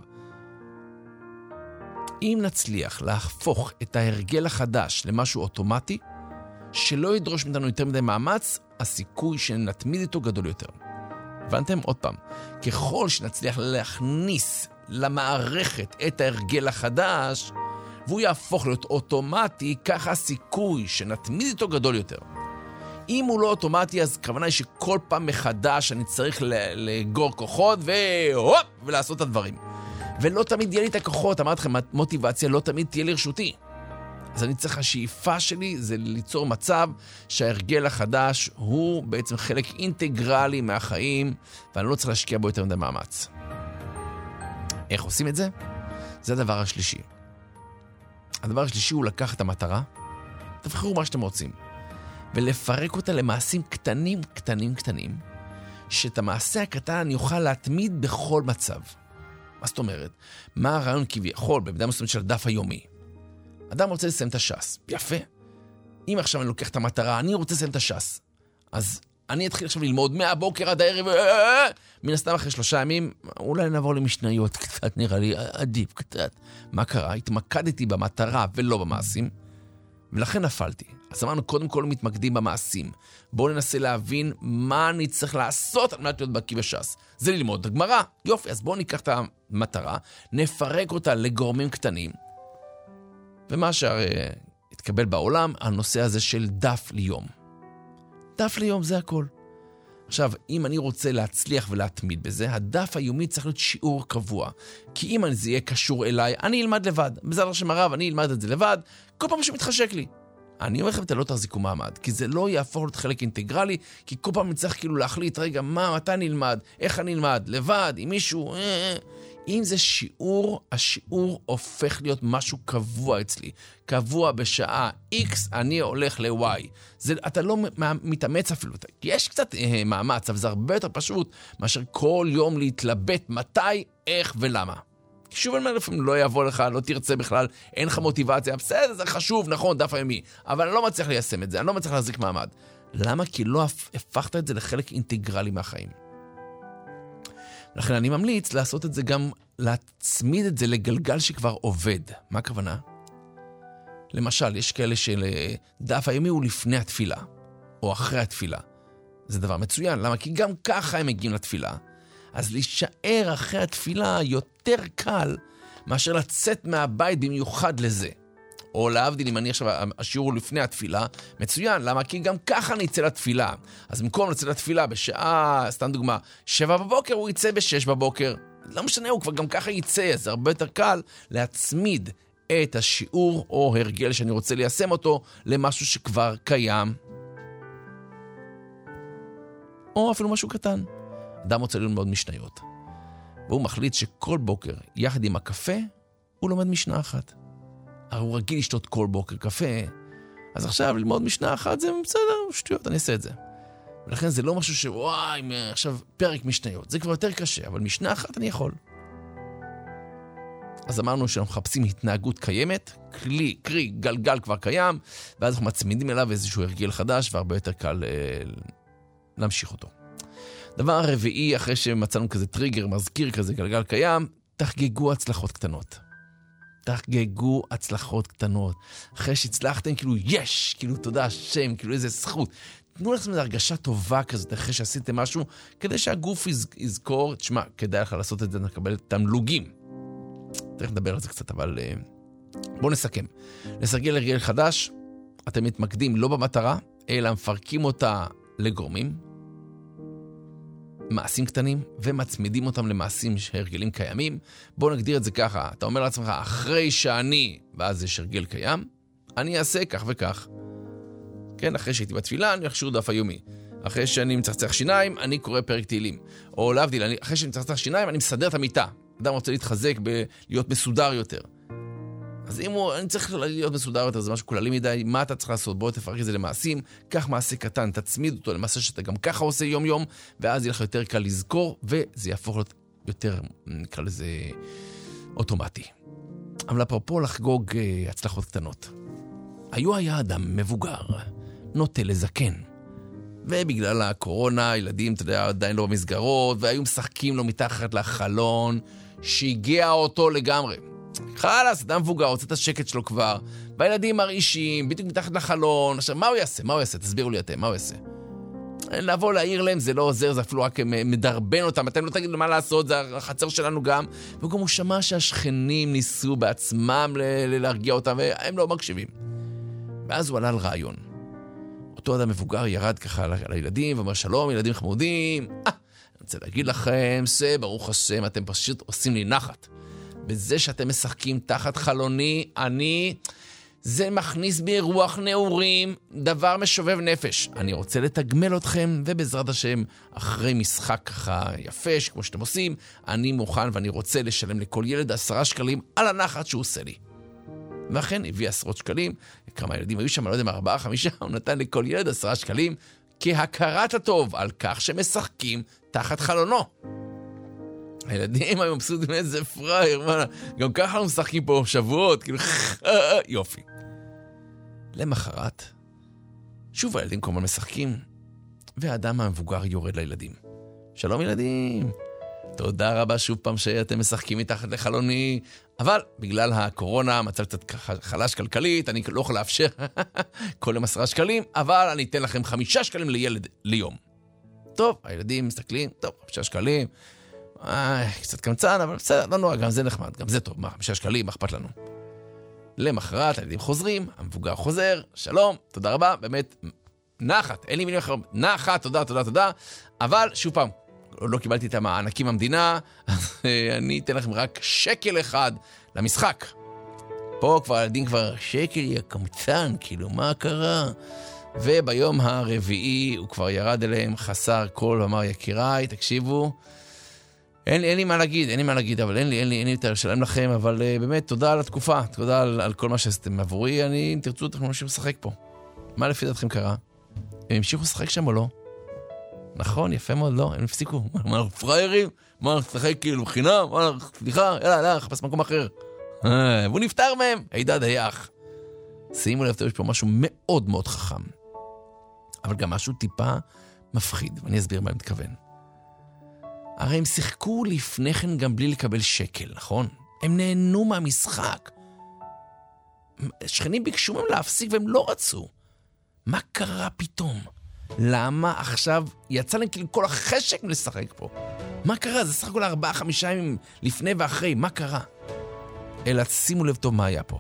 אם נצליח להפוך את ההרגל החדש למשהו אוטומטי, שלא ידרוש מאיתנו יותר מדי מאמץ, הסיכוי שנתמיד איתו גדול יותר. הבנתם? עוד פעם, ככל שנצליח להכניס למערכת את ההרגל החדש, והוא יהפוך להיות אוטומטי, ככה הסיכוי שנתמיד איתו גדול יותר. אם הוא לא אוטומטי, אז כוונה היא שכל פעם מחדש אני צריך לגור כוחות והופ, ולעשות את הדברים. ולא תמיד יהיה לי את הכוחות, אמרתי לכם, מוטיבציה לא תמיד תהיה לרשותי. אז אני צריך, השאיפה שלי זה ליצור מצב שההרגל החדש הוא בעצם חלק אינטגרלי מהחיים, ואני לא צריך להשקיע בו יותר מדי מאמץ. איך עושים את זה? זה הדבר השלישי. הדבר השלישי הוא לקח את המטרה, תבחרו מה שאתם רוצים, ולפרק אותה למעשים קטנים, קטנים, קטנים, שאת המעשה הקטן אני אוכל להתמיד בכל מצב. מה זאת אומרת? מה הרעיון כביכול במידה מסוימת של הדף היומי? אדם רוצה לסיים את הש"ס. יפה. אם עכשיו אני לוקח את המטרה, אני רוצה לסיים את הש"ס. אז אני אתחיל עכשיו ללמוד מהבוקר עד הערב, מן הסתם אחרי שלושה ימים, אולי נעבור למשניות קצת, נראה לי עדיף קצת. מה קרה? התמקדתי במטרה ולא במעשים, ולכן נפלתי. אז אמרנו, קודם כל מתמקדים במעשים. בואו ננסה להבין מה אני צריך לעשות על מנת להיות בקיא בש"ס. זה ללמוד הגמרא. יופי, אז בואו ניקח את המטרה, נפרק אותה לגורמים קטנים. ומה שהרי התקבל בעולם, הנושא הזה של דף ליום. דף ליום זה הכל. עכשיו, אם אני רוצה להצליח ולהתמיד בזה, הדף היומי צריך להיות שיעור קבוע. כי אם זה יהיה קשור אליי, אני אלמד לבד. בעזרת השם הרב, אני אלמד את זה לבד, כל פעם שמתחשק לי. אני אומר לכם, אתם לא תחזיקו מעמד, כי זה לא יהפוך להיות חלק אינטגרלי, כי כל פעם אני צריך כאילו להחליט, רגע, מה, מתי נלמד, איך אני נלמד, לבד, עם מישהו, אה, אה. אם זה שיעור, השיעור הופך להיות משהו קבוע אצלי. קבוע בשעה X, אני הולך ל-Y. זה, אתה לא מתאמץ אפילו. יש קצת אה, מאמץ, אבל זה הרבה יותר פשוט מאשר כל יום להתלבט מתי, איך ולמה. כי שוב אני אומר, לפעמים לא יבוא לך, לא תרצה בכלל, אין לך מוטיבציה, בסדר, זה חשוב, נכון, דף היומי. אבל אני לא מצליח ליישם את זה, אני לא מצליח להחזיק מעמד. למה? כי לא הפכת את זה לחלק אינטגרלי מהחיים. לכן אני ממליץ לעשות את זה גם, להצמיד את זה לגלגל שכבר עובד. מה הכוונה? למשל, יש כאלה של דף היומי הוא לפני התפילה, או אחרי התפילה. זה דבר מצוין, למה? כי גם ככה הם מגיעים לתפילה. אז להישאר אחרי התפילה יותר קל מאשר לצאת מהבית במיוחד לזה. או להבדיל, אם אני עכשיו, השיעור לפני התפילה, מצוין, למה? כי גם ככה נצא לתפילה. אז במקום לצא לתפילה בשעה, סתם דוגמה, שבע בבוקר, הוא יצא בשש בבוקר. לא משנה, הוא כבר גם ככה יצא, אז זה הרבה יותר קל להצמיד את השיעור או הרגל שאני רוצה ליישם אותו למשהו שכבר קיים. או אפילו משהו קטן. אדם רוצה ללמוד משניות. והוא מחליט שכל בוקר, יחד עם הקפה, הוא לומד משנה אחת. הרי הוא רגיל לשתות כל בוקר קפה, אז עכשיו ללמוד משנה אחת זה בסדר, שטויות, אני אעשה את זה. ולכן זה לא משהו שוואי, עכשיו פרק משניות. זה כבר יותר קשה, אבל משנה אחת אני יכול. אז אמרנו שאנחנו מחפשים התנהגות קיימת, כלי, קרי, גלגל כבר קיים, ואז אנחנו מצמידים אליו איזשהו הרגל חדש, והרבה יותר קל אה, להמשיך אותו. דבר הרביעי, אחרי שמצאנו כזה טריגר, מזכיר כזה גלגל קיים, תחגגו הצלחות קטנות. תחגגו הצלחות קטנות. אחרי שהצלחתם, כאילו, יש, כאילו, תודה השם, כאילו, איזה זכות. תנו לכם איזו הרגשה טובה כזאת, אחרי שעשיתם משהו, כדי שהגוף יז, יזכור, תשמע, כדאי לך לעשות את זה, נקבל תמלוגים. תכף נדבר על זה קצת, אבל בואו נסכם. לסרגל הרגל חדש, אתם מתמקדים לא במטרה, אלא מפרקים אותה לגורמים, מעשים קטנים, ומצמידים אותם למעשים שהרגלים קיימים. בואו נגדיר את זה ככה, אתה אומר לעצמך, אחרי שאני, ואז יש הרגל קיים, אני אעשה כך וכך. כן, אחרי שהייתי בתפילה, אני אחשור דף היומי. אחרי שאני מצחצח שיניים, אני קורא פרק תהילים. או להבדיל, אני, אחרי שאני מצחצח שיניים, אני מסדר את המיטה. אדם רוצה להתחזק בלהיות מסודר יותר. אז אם הוא, אני צריך להיות מסודר יותר, זה משהו כללי מדי, מה אתה צריך לעשות? בוא תפרק את זה למעשים, קח מעשה קטן, תצמיד אותו למעשה שאתה גם ככה עושה יום יום, ואז יהיה לך יותר קל לזכור, וזה יהפוך להיות יותר, נקרא לזה, אוטומטי. אבל אפרופו לחגוג uh, הצלחות קטנות. היו היה אדם מבוגר, נוטה לזקן. ובגלל הקורונה, הילדים, אתה יודע, עדיין לא במסגרות, והיו משחקים לו מתחת לחלון, שהגיע אותו לגמרי. חלס, אדם מבוגר, רוצה את השקט שלו כבר, והילדים מרעישים, בדיוק מתחת לחלון. עכשיו, מה הוא יעשה? מה הוא יעשה? תסבירו לי אתם, מה הוא יעשה? לבוא להעיר להם, זה לא עוזר, זה אפילו רק מדרבן אותם, אתם לא תגידו מה לעשות, זה החצר שלנו גם. וגם הוא שמע שהשכנים ניסו בעצמם להרגיע אותם, והם לא מקשיבים. ואז הוא עלה על רעיון. אותו אדם מבוגר ירד ככה לילדים, ואומר, שלום, ילדים חמודים. אה, אני רוצה להגיד לכם, זה ברוך השם, אתם פשוט עושים לי נחת. בזה שאתם משחקים תחת חלוני, אני, זה מכניס בי רוח נעורים, דבר משובב נפש. אני רוצה לתגמל אתכם, ובעזרת השם, אחרי משחק ככה יפה, כמו שאתם עושים, אני מוכן ואני רוצה לשלם לכל ילד עשרה שקלים על הנחת שהוא עושה לי. ואכן, הביא עשרות שקלים, כמה ילדים היו שם, לא יודע מה, ארבעה, חמישה, הוא נתן לכל ילד עשרה שקלים, כהכרת הטוב על כך שמשחקים תחת חלונו. הילדים היו מבסוטים איזה פרייר, מה, גם ככה לא משחקים פה שבועות, כאילו, יופי. למחרת, שוב הילדים כל הזמן משחקים, והאדם המבוגר יורד לילדים. שלום ילדים, תודה רבה שוב פעם שאתם משחקים מתחת לחלוני, אבל בגלל הקורונה, מצב קצת חלש כלכלית, אני לא יכול לאפשר כל יום עשרה שקלים, אבל אני אתן לכם חמישה שקלים לילד ליום. טוב, הילדים מסתכלים, טוב, חמישה שקלים, אה, קצת קמצן, אבל בסדר, לא נורא, גם זה נחמד, גם זה טוב, מה, חמישה שקלים, מה אכפת לנו? למחרת, הילדים חוזרים, המבוגר חוזר, שלום, תודה רבה, באמת, נחת, אין לי מילים אחר, נחת, תודה, תודה, תודה, אבל שוב פעם, לא קיבלתי את המענקים המדינה, אז אני אתן לכם רק שקל אחד למשחק. פה כבר הילדים כבר, שקל יהיה קמצן, כאילו, מה קרה? וביום הרביעי הוא כבר ירד אליהם חסר קול ואמר, יקיריי, תקשיבו, אין לי, אין לי מה להגיד, אין לי מה להגיד, אבל אין לי, אין לי, אין לי את לשלם לכם, אבל uh, באמת, תודה על התקופה, תודה על, על כל מה שעשיתם עבורי, אני, אם תרצו, אתם ממשיכים לשחק פה. מה לפי דעתכם קרה? הם המשיכו לשחק שם או לא? נכון, יפה מאוד, לא, הם הפסיקו. מה, אנחנו פריירים? מה, לשחק כאילו חינם? מה, סליחה, יאללה, יאללה, חפש מקום אחר. והוא נפטר מהם, הידד היח. שימו לב, יש פה משהו מאוד מאוד חכם. אבל גם משהו טיפה מפחיד, ואני אסביר מה אני מתכוון. הרי הם שיחקו לפני כן גם בלי לקבל שקל, נכון? הם נהנו מהמשחק. שכנים ביקשו מהם להפסיק והם לא רצו. מה קרה פתאום? למה עכשיו יצא להם כאילו כל החשק לשחק פה? מה קרה? זה שחק כל ארבעה, חמישה ימים לפני ואחרי, מה קרה? אלא שימו לב טוב מה היה פה.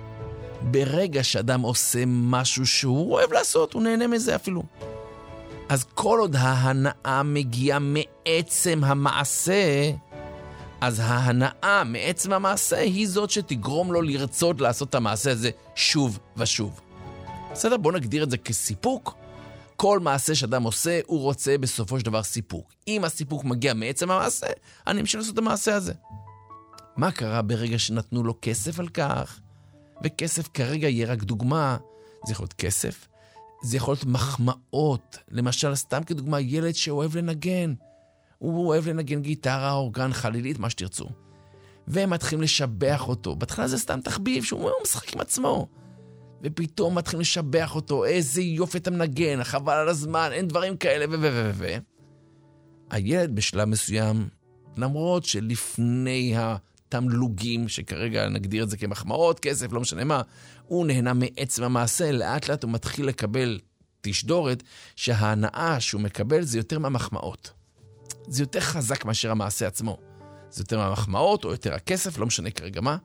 ברגע שאדם עושה משהו שהוא אוהב לעשות, הוא נהנה מזה אפילו. אז כל עוד ההנאה מגיעה מעצם המעשה, אז ההנאה מעצם המעשה היא זאת שתגרום לו לרצות לעשות את המעשה הזה שוב ושוב. בסדר, בוא נגדיר את זה כסיפוק. כל מעשה שאדם עושה, הוא רוצה בסופו של דבר סיפוק. אם הסיפוק מגיע מעצם המעשה, אני אמשיך לעשות את המעשה הזה. מה קרה ברגע שנתנו לו כסף על כך? וכסף כרגע יהיה רק דוגמה. זה יכול להיות כסף, זה יכול להיות מחמאות. למשל, סתם כדוגמה, ילד שאוהב לנגן. הוא אוהב לנגן גיטרה, אורגן, חלילית, מה שתרצו. והם מתחילים לשבח אותו. בהתחלה זה סתם תחביב שהוא משחק עם עצמו. ופתאום מתחילים לשבח אותו, איזה יופי אתה מנגן, חבל על הזמן, אין דברים כאלה, ו... ו... ו... ו... הילד בשלב מסוים, למרות שלפני התמלוגים, שכרגע נגדיר את זה כמחמאות, כסף, לא משנה מה, הוא נהנה מעצם המעשה, לאט לאט הוא מתחיל לקבל תשדורת, שההנאה שהוא מקבל זה יותר מהמחמאות. זה יותר חזק מאשר המעשה עצמו. זה יותר מהמחמאות או יותר הכסף, לא משנה כרגע מה.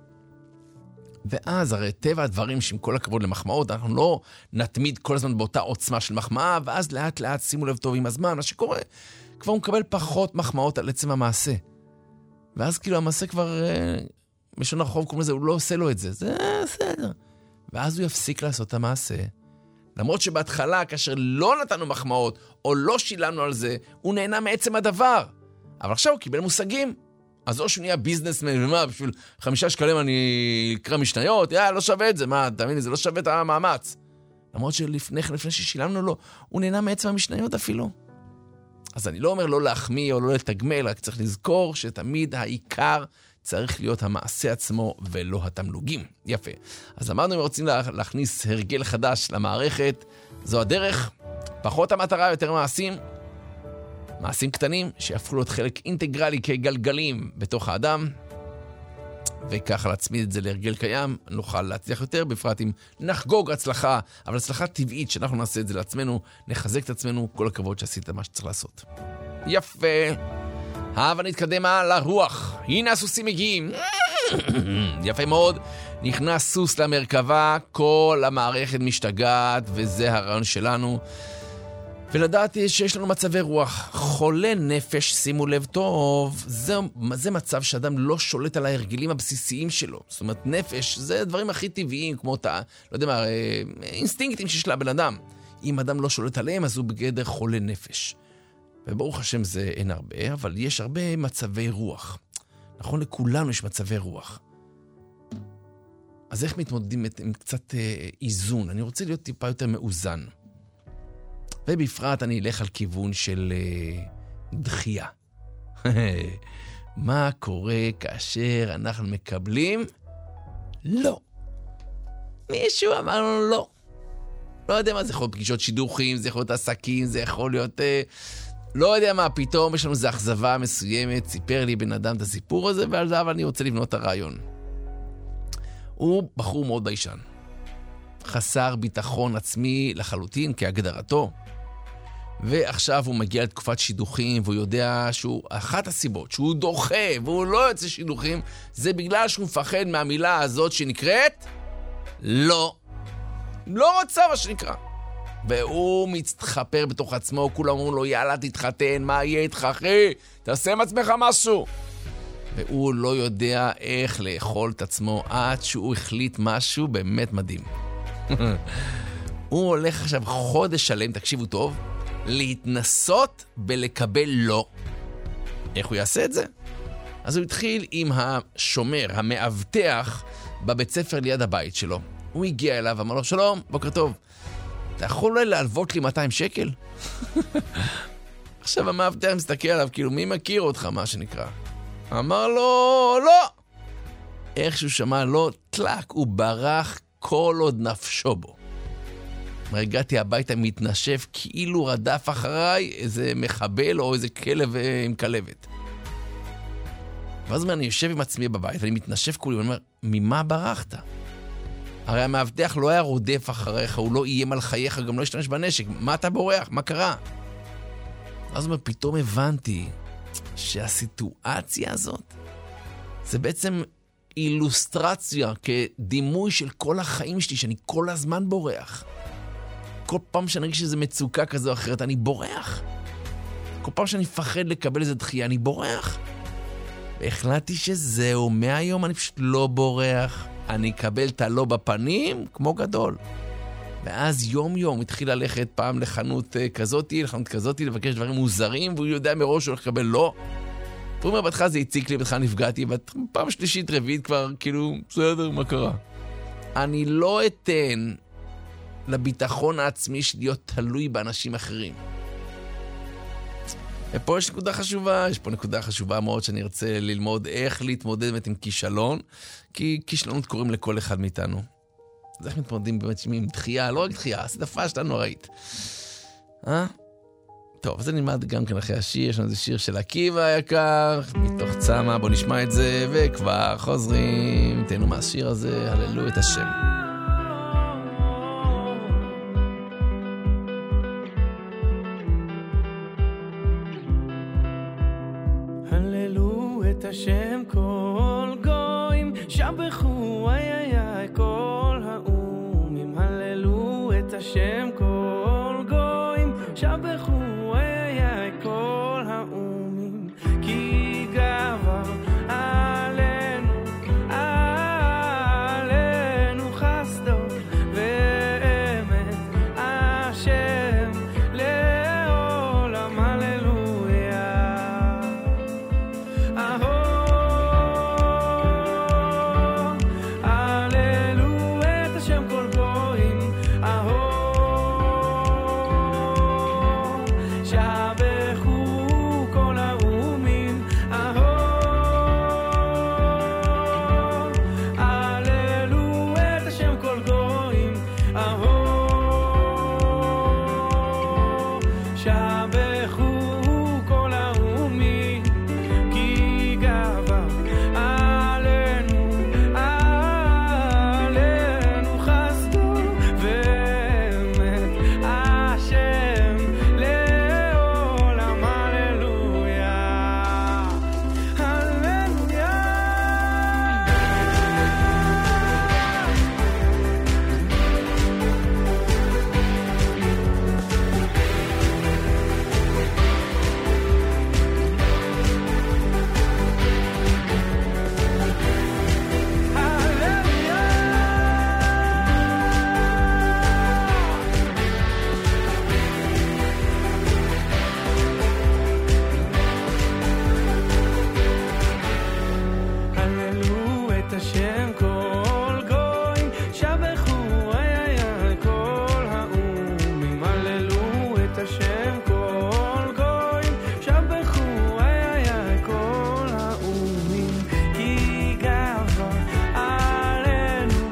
ואז הרי טבע הדברים שעם כל הכבוד למחמאות, אנחנו לא נתמיד כל הזמן באותה עוצמה של מחמאה, ואז לאט לאט שימו לב טוב עם הזמן, מה שקורה, כבר הוא מקבל פחות מחמאות על עצם המעשה. ואז כאילו המעשה כבר, משון הרחוב קוראים לזה, הוא לא עושה לו את זה, זה בסדר. ואז הוא יפסיק לעשות את המעשה. למרות שבהתחלה, כאשר לא נתנו מחמאות, או לא שילמנו על זה, הוא נהנה מעצם הדבר. אבל עכשיו הוא קיבל מושגים. אז או שהוא נהיה ביזנסמן, ומה, בשביל חמישה שקלים אני אקרא משניות, יא, לא שווה את זה, מה, תאמין לי, זה לא שווה את המאמץ. למרות שלפני, לפני ששילמנו לו, הוא נהנה מעצם המשניות אפילו. אז אני לא אומר לא להחמיא או לא לתגמל, רק צריך לזכור שתמיד העיקר צריך להיות המעשה עצמו ולא התמלוגים. יפה. אז אמרנו, אם רוצים להכניס הרגל חדש למערכת, זו הדרך, פחות המטרה, יותר מעשים, מעשים קטנים שיהפכו להיות חלק אינטגרלי כגלגלים בתוך האדם, וככה להצמיד את זה להרגל קיים, נוכל להצליח יותר, בפרט אם נחגוג הצלחה, אבל הצלחה טבעית שאנחנו נעשה את זה לעצמנו, נחזק את עצמנו, כל הכבוד שעשית מה שצריך לעשות. יפה. הבה נתקדם לרוח. הנה הסוסים מגיעים. יפה מאוד. נכנס סוס למרכבה, כל המערכת משתגעת, וזה הרעיון שלנו. ולדעתי שיש לנו מצבי רוח. חולה נפש, שימו לב טוב, זה, זה מצב שאדם לא שולט על ההרגלים הבסיסיים שלו. זאת אומרת, נפש זה הדברים הכי טבעיים, כמו אותה, לא יודע מה, אינסטינקטים שיש לבן אדם. אם אדם לא שולט עליהם, אז הוא בגדר חולה נפש. וברוך השם זה אין הרבה, אבל יש הרבה מצבי רוח. נכון, לכולנו יש מצבי רוח. אז איך מתמודדים עם קצת אה, איזון? אני רוצה להיות טיפה יותר מאוזן. ובפרט אני אלך על כיוון של אה, דחייה. מה קורה כאשר אנחנו מקבלים? לא. מישהו אמר לנו לא. לא יודע מה, זה יכול להיות פגישות שידוכים, זה יכול להיות עסקים, זה יכול להיות... אה, לא יודע מה, פתאום יש לנו איזו אכזבה מסוימת, סיפר לי בן אדם את הסיפור הזה, ועל זה אבל אני רוצה לבנות את הרעיון. הוא בחור מאוד ביישן. חסר ביטחון עצמי לחלוטין כהגדרתו. ועכשיו הוא מגיע לתקופת שידוכים, והוא יודע שהוא, אחת הסיבות שהוא דוחה, והוא לא יוצא שידוכים, זה בגלל שהוא מפחד מהמילה הזאת שנקראת לא. לא רוצה מה שנקרא. והוא מתחפר בתוך עצמו, כולם אומרים לו, יאללה תתחתן, מה יהיה איתך אחי? תעשה עם עצמך משהו. והוא לא יודע איך לאכול את עצמו עד שהוא החליט משהו באמת מדהים. הוא הולך עכשיו חודש שלם, תקשיבו טוב, להתנסות בלקבל לא. איך הוא יעשה את זה? אז הוא התחיל עם השומר, המאבטח, בבית ספר ליד הבית שלו. הוא הגיע אליו, אמר לו, שלום, בוקר טוב. אתה יכול אולי להלוות לי מאתיים שקל? עכשיו המאבטח מסתכל עליו, כאילו, מי מכיר אותך, מה שנקרא? אמר לו, לא. איך שהוא שמע לו, תלק, הוא ברח כל עוד נפשו בו. הגעתי הביתה מתנשף, כאילו רדף אחריי איזה מחבל או איזה כלב עם כלבת. ואז אני יושב עם עצמי בבית, ואני מתנשף כולי, ואני אומר, ממה ברחת? הרי המאבטח לא היה רודף אחריך, הוא לא איים על חייך, גם לא השתמש בנשק. מה אתה בורח? מה קרה? אז פתאום הבנתי שהסיטואציה הזאת זה בעצם אילוסטרציה כדימוי של כל החיים שלי, שאני כל הזמן בורח. כל פעם שאני ארגיש איזו מצוקה כזו או אחרת, אני בורח. כל פעם שאני מפחד לקבל איזו דחייה, אני בורח. והחלטתי שזהו, מהיום אני פשוט לא בורח, אני אקבל את הלא בפנים כמו גדול. ואז יום יום התחיל ללכת פעם לחנות כזאתי, לחנות כזאתי, לבקש דברים מוזרים, והוא יודע מראש שהוא הולך לקבל לא. הוא אומר, בתך זה הציק לי, בתך נפגעתי, פעם שלישית רביעית כבר, כאילו, בסדר, מה קרה? אני לא אתן לביטחון העצמי שלי להיות תלוי באנשים אחרים. ופה יש נקודה חשובה, יש פה נקודה חשובה מאוד שאני ארצה ללמוד איך להתמודד עם כישלון, כי כישלונות קוראים לכל אחד מאיתנו. אז איך מתמודדים באמת עם דחייה, לא רק דחייה, הסדפה שלנו נוראית. אה? טוב, אז אני נלמד גם כן אחרי השיר, יש לנו איזה שיר של עקיבא היקר, מתוך צמה, בוא נשמע את זה, וכבר חוזרים, תהנו מהשיר הזה, הללו את השם. הללו את השם כל גויים, שבחו איי איי איי כל האומים, הללו את השם כל גויים, שבחו איי איי איי כל האומים, כי גבר עלינו, עלינו חסדו ואמת השם לעולם, הללויה. אהו, הללו את השם כל גויים, אהו, שבחו כל האומים, אהו, הללו את השם כל גויים, אהו, שבחו כל האומים, כי גבר עלינו, עלינו חסדו ואמת השם לעולם, הללויה, הללויה. הללו את השם כל גויים, שבחו איי איי איי כל האומים, הללו את השם כל גויים, שבחו איי איי איי כל האומים, כי גבר עלינו,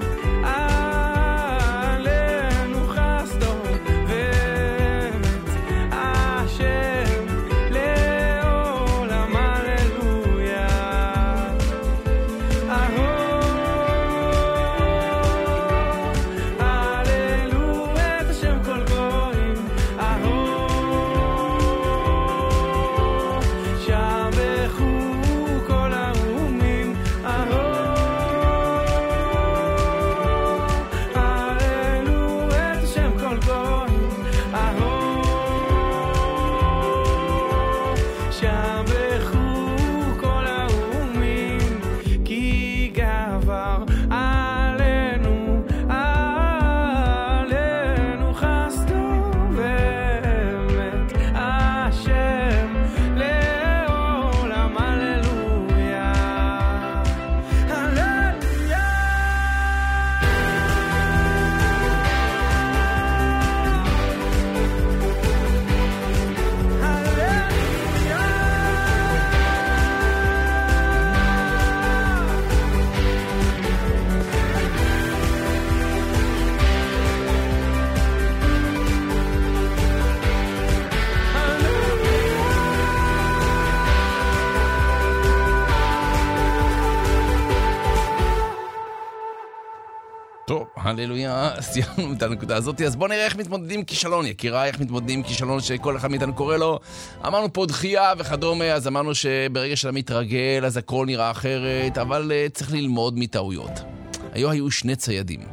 עלינו חסדו ואמת השם לעולם, הללויה. אהו, הללו את השם כל גויים, אהו, שבחו כל האומים, אהו, הללו את השם כל גויים, אהו, שבחו כל האומים, כי גבר עלינו, עלינו חסדו ואמת השם לעולם, הללויה, הללויה. טוב, הללויה, סיימנו את הנקודה הזאת, אז בואו נראה איך מתמודדים עם כישלון, יקירה, איך מתמודדים עם כישלון שכל אחד מאיתנו קורא לו. אמרנו פה דחייה וכדומה, אז אמרנו שברגע שאתה מתרגל, אז הכל נראה אחרת, אבל uh, צריך ללמוד מטעויות. היו היו שני ציידים.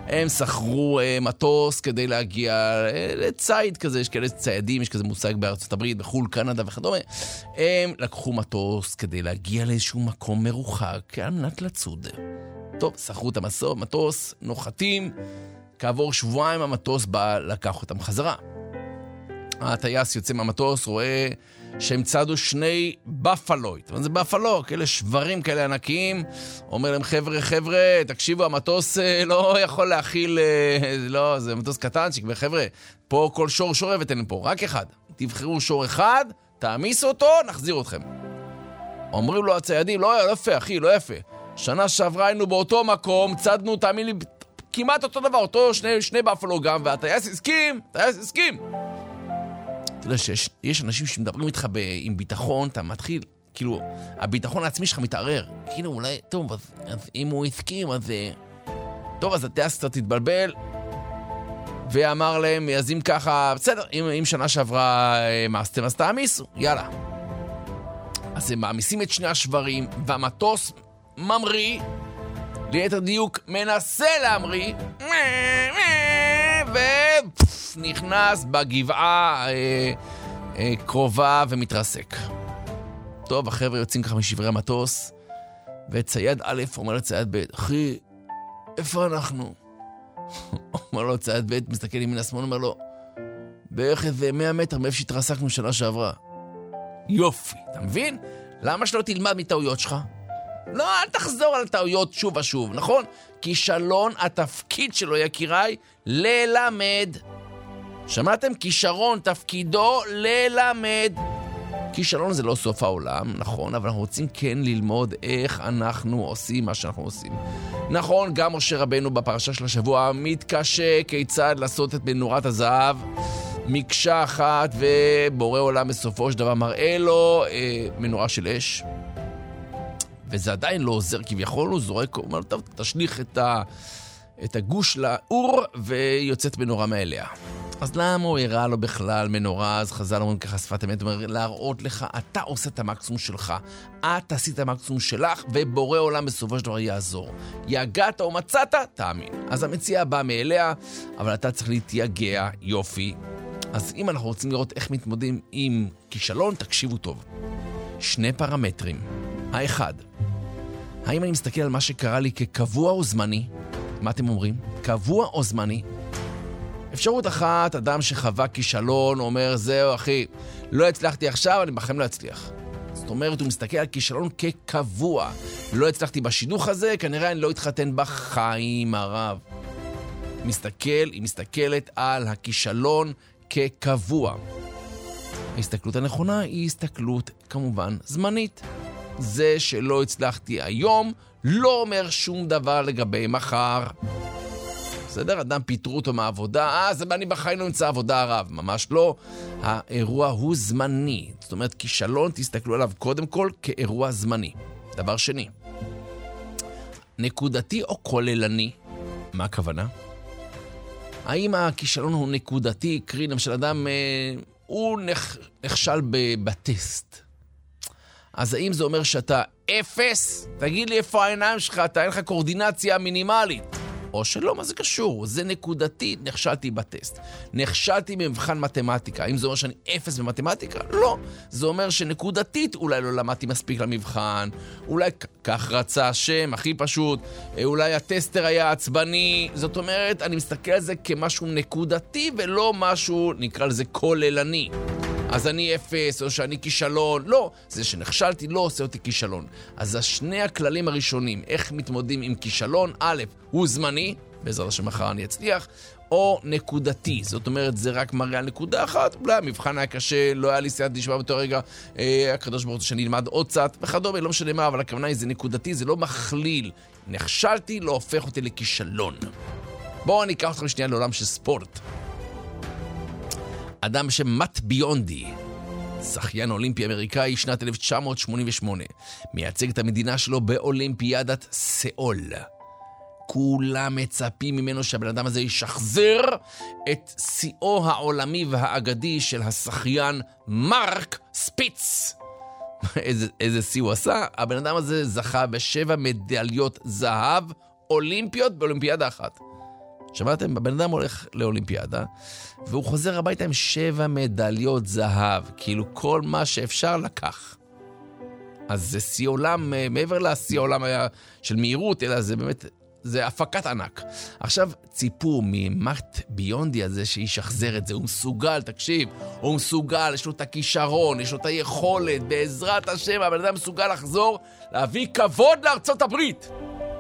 הם שכרו אה, מטוס כדי להגיע אה, לצייד כזה, יש כאלה ציידים, יש כזה מושג בארצות הברית, בחול, קנדה וכדומה. הם לקחו מטוס כדי להגיע לאיזשהו מקום מרוחק, על מנת לצוד. טוב, שכרו את המטוס, נוחתים, כעבור שבועיים המטוס בא לקח אותם חזרה. הטייס יוצא מהמטוס, רואה שהם צעדו שני בפלויט. זה בפלו, כאלה שברים כאלה ענקיים. אומר להם, חבר'ה, חבר'ה, תקשיבו, המטוס לא יכול להכיל, לא, זה מטוס קטנצ'יק, וחבר'ה, פה כל שור שור הבאתם פה, רק אחד. תבחרו שור אחד, תעמיסו אותו, נחזיר אתכם. אומרים לו הציידים, לא, לא יפה, אחי, לא יפה. שנה שעברה היינו באותו מקום, צדנו, תאמין לי, כמעט אותו דבר, אותו שני, שני בפלו גם, והטייס הסכים, טייס הסכים. אתה יודע שיש יש אנשים שמדברים איתך ב, עם ביטחון, אתה מתחיל, כאילו, הביטחון העצמי שלך מתערער. כאילו, אולי, טוב, אז, אז אם הוא הסכים, אז... טוב, אז הטייס קצת התבלבל, ואמר להם, אז אם ככה, בסדר, אם, אם שנה שעברה מעשתם, אז תעמיסו, יאללה. אז הם מעמיסים את שני השברים, והמטוס ממריא, ליתר דיוק, מנסה להמריא, ונכנס בגבעה אה, אה, קרובה ומתרסק. טוב, החבר'ה יוצאים ככה משברי המטוס, וצייד א' אומר לצייד ב', אחי, איפה אנחנו? אומר לו צייד ב', מסתכל ימין השמאל, אומר לו, בערך איזה מאה מטר מאיפה שהתרסקנו שנה שעברה. יופי, אתה מבין? למה שלא תלמד מטעויות שלך? לא, אל תחזור על טעויות שוב ושוב, נכון? כישלון התפקיד שלו, יקיריי, ללמד. שמעתם? כישרון תפקידו ללמד. כישלון זה לא סוף העולם, נכון, אבל אנחנו רוצים כן ללמוד איך אנחנו עושים מה שאנחנו עושים. נכון, גם משה רבנו בפרשה של השבוע מתקשה כיצד לעשות את מנורת הזהב, מקשה אחת, ובורא עולם בסופו של דבר מראה לו אה, מנורה של אש. וזה עדיין לא עוזר, כביכול הוא זורק, הוא אומר, טוב, תשליך את, ה, את הגוש לאור, ויוצאת מנורה מאליה. אז למה הוא הראה לו בכלל מנורה? אז חז"ל אומרים ככה שפת אמת, אומר, להראות לך, אתה עושה את המקסימום שלך, את עשית את המקסימום שלך, ובורא עולם בסופו של דבר יעזור. יגעת או מצאת, תאמין. אז המציאה באה מאליה, אבל אתה צריך להתייגע, יופי. אז אם אנחנו רוצים לראות איך מתמודדים עם כישלון, תקשיבו טוב. שני פרמטרים. האחד, האם אני מסתכל על מה שקרה לי כקבוע או זמני? מה אתם אומרים? קבוע או זמני? אפשרות אחת, אדם שחווה כישלון, אומר, זהו אחי, לא הצלחתי עכשיו, אני בחיים לא אצליח. זאת אומרת, הוא מסתכל על כישלון כקבוע. לא הצלחתי בשידוך הזה, כנראה אני לא אתחתן בחיים הרב. מסתכל, היא מסתכלת על הכישלון כקבוע. ההסתכלות הנכונה היא הסתכלות כמובן זמנית. זה שלא הצלחתי היום לא אומר שום דבר לגבי מחר. בסדר? אדם פיטרו אותו מהעבודה, אה, זה אני בחיים לא נמצא עבודה הרב. ממש לא. האירוע הוא זמני. זאת אומרת, כישלון תסתכלו עליו קודם כל כאירוע זמני. דבר שני, נקודתי או כוללני? מה הכוונה? האם הכישלון הוא נקודתי? קרי, למשל אדם, אה, הוא נכ... נכשל בטסט. אז האם זה אומר שאתה אפס? תגיד לי איפה העיניים שלך, אתה אין לך קורדינציה מינימלית. או שלא, מה זה קשור? זה נקודתי, נכשלתי בטסט. נכשלתי במבחן מתמטיקה. האם זה אומר שאני אפס במתמטיקה? לא. זה אומר שנקודתית אולי לא למדתי מספיק למבחן, אולי כך רצה השם, הכי פשוט, אולי הטסטר היה עצבני. זאת אומרת, אני מסתכל על זה כמשהו נקודתי ולא משהו, נקרא לזה כוללני. אז אני אפס, או שאני כישלון. לא, זה שנכשלתי לא עושה אותי כישלון. אז השני הכללים הראשונים, איך מתמודדים עם כישלון, א', הוא זמני, בעזרת השם מחר אני אצליח, או נקודתי. זאת אומרת, זה רק מראה על נקודה אחת, אולי המבחן היה קשה, לא היה לי סייעת נשמע באותו רגע, אה, הקדוש ברוך הוא שאני אלמד עוד קצת, וכדומה, לא משנה מה, אבל הכוונה היא זה נקודתי, זה לא מכליל. נכשלתי, לא הופך אותי לכישלון. בואו אני אקח אתכם שנייה לעולם של ספורט. אדם בשם מאט ביונדי, שחיין אולימפי אמריקאי שנת אלף תשע מאות שמונים ושמונה, מייצג את המדינה שלו באולימפיאדת סאול. כולם מצפים ממנו שהבן אדם הזה ישחזר את שיאו העולמי והאגדי של השחיין מרק ספיץ. איזה, איזה שיא הוא עשה? הבן אדם הזה זכה בשבע מדליות זהב אולימפיות באולימפיאדה אחת. שמעתם? הבן אדם הולך לאולימפיאדה, והוא חוזר הביתה עם שבע מדליות זהב, כאילו כל מה שאפשר לקח. אז זה שיא עולם, מעבר לשיא עולם של מהירות, אלא זה באמת, זה הפקת ענק. עכשיו ציפו ממט ביונדי הזה שישחזר את זה, הוא מסוגל, תקשיב, הוא מסוגל, יש לו את הכישרון, יש לו את היכולת, בעזרת השם, הבן אדם מסוגל לחזור, להביא כבוד לארצות הברית.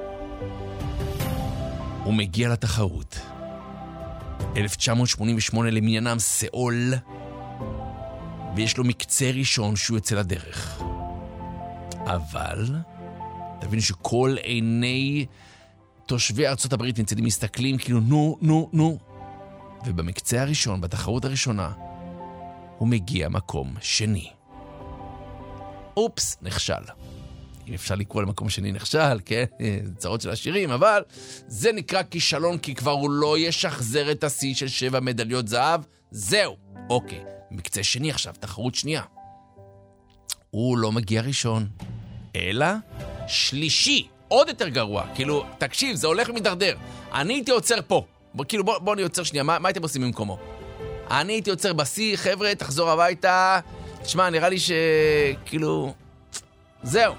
הוא מגיע לתחרות. אלף תשע מאות שמונים ושמונה למניינם סאול, ויש לו מקצה ראשון שהוא יוצא לדרך. אבל, תבינו שכל עיני תושבי ארצות הברית נמצאים מסתכלים כאילו נו, נו, נו. ובמקצה הראשון, בתחרות הראשונה, הוא מגיע מקום שני. אופס, נכשל. אם אפשר לקרוא למקום שני נכשל, כן? צרות של השירים, אבל זה נקרא כישלון, כי כבר הוא לא ישחזר את השיא של שבע מדליות זהב. זהו. אוקיי, מקצה שני עכשיו, תחרות שנייה. הוא לא מגיע ראשון, אלא שלישי, עוד יותר גרוע. כאילו, תקשיב, זה הולך ומתדרדר. אני הייתי עוצר פה. בוא, כאילו, בוא, בוא אני עוצר שנייה. מה, מה הייתם עושים במקומו? אני הייתי עוצר בסי, חבר'ה, תחזור הביתה. תשמע, נראה לי ש... כאילו... זהו.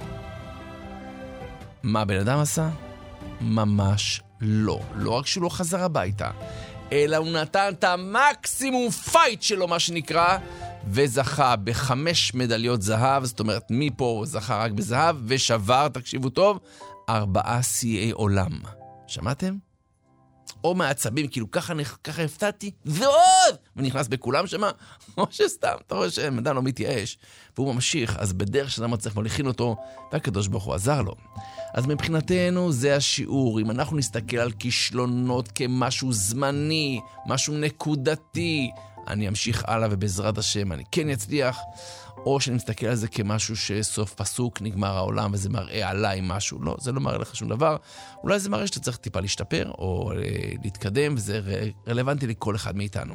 מה בן אדם עשה? ממש לא. לא רק שהוא לא חזר הביתה, אלא הוא נתן את המקסימום פייט שלו, מה שנקרא, וזכה בחמש מדליות זהב, זאת אומרת, מפה הוא זכה רק בזהב, ושבר, תקשיבו טוב, ארבעה שיאי עולם. שמעתם? או מעצבים, כאילו ככה, ככה הפתעתי, ועוד! ונכנס בכולם שמה, או שסתם, אתה רואה שמדען לא מתייאש, והוא ממשיך, אז בדרך שלמה צריך מוליכין אותו, והקדוש ברוך הוא עזר לו. אז מבחינתנו זה השיעור, אם אנחנו נסתכל על כישלונות כמשהו זמני, משהו נקודתי, אני אמשיך הלאה ובעזרת השם אני כן אצליח, או שאני מסתכל על זה כמשהו שסוף פסוק נגמר העולם וזה מראה עליי משהו. לא, זה לא מראה לך שום דבר. אולי זה מראה שאתה צריך טיפה להשתפר או להתקדם, וזה רלוונטי לכל אחד מאיתנו.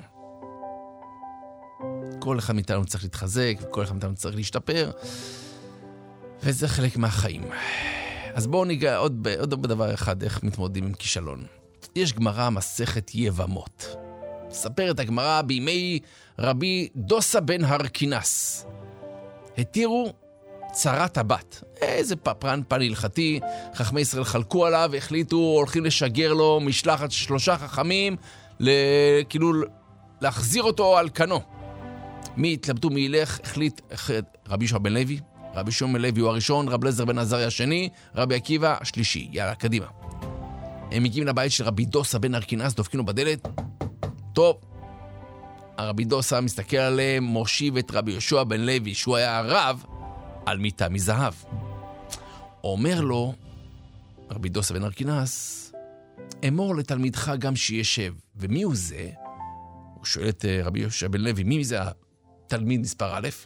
כל אחד מאיתנו צריך להתחזק, וכל אחד מאיתנו צריך להשתפר, וזה חלק מהחיים. אז בואו ניגע עוד, עוד בדבר אחד, איך מתמודדים עם כישלון. יש גמרא מסכת יבמות. ספרת הגמרא בימי רבי דוסה בן הרקינס. התירו צרת הבת. איזה פרן פן הלכתי, חכמי ישראל חלקו עליו, החליטו, הולכים לשגר לו משלחת שלושה חכמים, כאילו להחזיר אותו על כנו. מי התלבטו מי ילך, החליט רבי יהושע בן לוי, רבי שמעון בן לוי הוא הראשון, רבי אליעזר בן עזריה השני, רבי עקיבא השלישי. יאללה, קדימה. הם מגיעים לבית של רבי דוסה בן הרקינס, דופקים לו בדלת. טוב, הרבי דוסה מסתכל עליהם, מושיב את רבי יהושע בן לוי, שהוא היה הרב, על מיטה מזהב. אומר לו, רבי דוסה בן הרקינס, אמור לתלמידך גם שישב. ומי הוא זה? הוא שואל את רבי יהושע בן לוי, מי זה התלמיד מספר א'?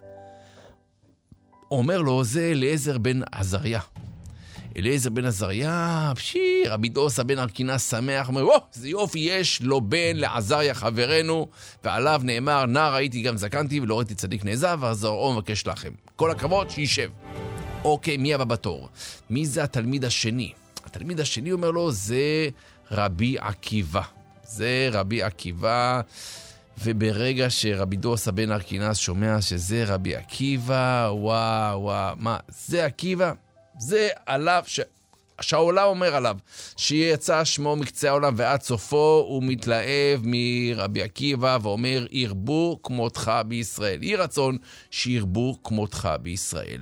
אומר לו, זה אליעזר בן עזריה. אליעזר בן עזריה, פשי, רבי דוסה בן הרקינס שמח, אומר, וואו, זה יופי, יש לו בן לעזריה חברנו, ועליו נאמר, נער הייתי גם זקנתי, ולא ראיתי צדיק נעזב, והזרעו מבקש לכם. כל הכבוד, שישב. אוקיי, מי הבא בתור? מי זה התלמיד השני? התלמיד השני אומר לו, זה רבי עקיבא. זה רבי עקיבא, וברגע שרבי דוסה בן הרקינס שומע שזה רבי עקיבא, וואו, וואו, מה, זה עקיבא? זה עליו, ש... שהעולם אומר עליו, שיצא שמו מקצה העולם ועד סופו, הוא מתלהב מרבי עקיבא ואומר, ירבו כמותך בישראל. יהי רצון שירבו כמותך בישראל.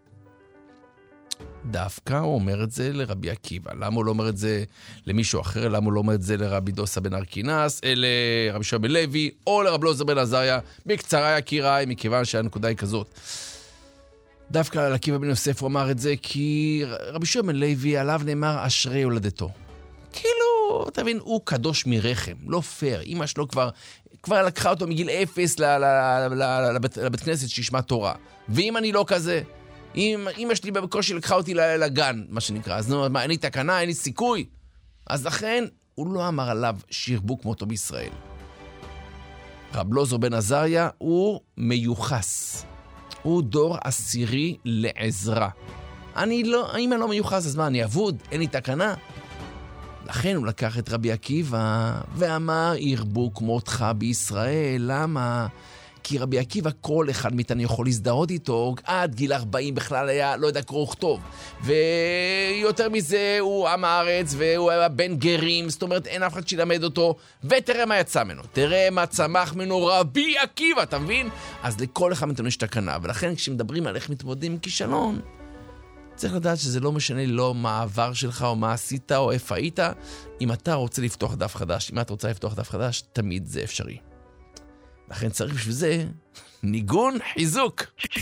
דווקא הוא אומר את זה לרבי עקיבא. למה הוא לא אומר את זה למישהו אחר? למה הוא לא אומר את זה לרבי דוסה בן הרקינס, אלה רבי שמעון בן לוי, או לרבי אליעזר בן עזריה? בקצרה יקיריי, מכיוון שהנקודה היא כזאת. דווקא על עקיבא בן יוסף הוא אמר את זה, כי רבי שמעון בן לוי עליו נאמר אשרי הולדתו. כאילו, תבין, הוא קדוש מרחם, לא פייר. אמא שלו כבר, כבר לקחה אותו מגיל אפס ל- ל- ל- ל- לבית, לבית כנסת שישמע תורה. ואם אני לא כזה, אם אמא שלי בקושי לקחה אותי לגן, מה שנקרא, אז נו, מה, אין לי תקנה, אין לי סיכוי. אז לכן, הוא לא אמר עליו שירבו כמותו בישראל. רבי אליעזר בן עזריה הוא מיוחס. הוא דור עשירי לעזרה. אני לא, אם אני לא מיוחס, אז מה, אני אבוד? אין לי תקנה? לכן הוא לקח את רבי עקיבא ואמר, ירבו כמותך בישראל. למה? כי רבי עקיבא כל אחד מאיתנו יכול להזדהות איתו, עד גיל ארבעים בכלל היה לא יודע קרוא וכתוב. ויותר מזה הוא עם הארץ והוא היה בן גרים, זאת אומרת אין אף אחד שילמד אותו, ותראה מה יצא ממנו, תראה מה צמח ממנו רבי עקיבא, אתה מבין? אז לכל אחד מאיתנו יש תקנה, ולכן כשמדברים על איך מתמודדים עם כישלון, צריך לדעת שזה לא משנה לא מה העבר שלך או מה עשית או איפה היית. אם אתה רוצה לפתוח דף חדש, אם אתה רוצה לפתוח דף חדש, תמיד זה אפשרי. לכן צריך בשביל זה ניגון חיזוק.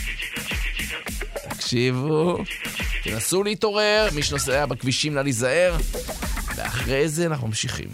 תקשיבו, תנסו להתעורר, מי שנוסע בכבישים לה להיזהר, ואחרי זה אנחנו ממשיכים.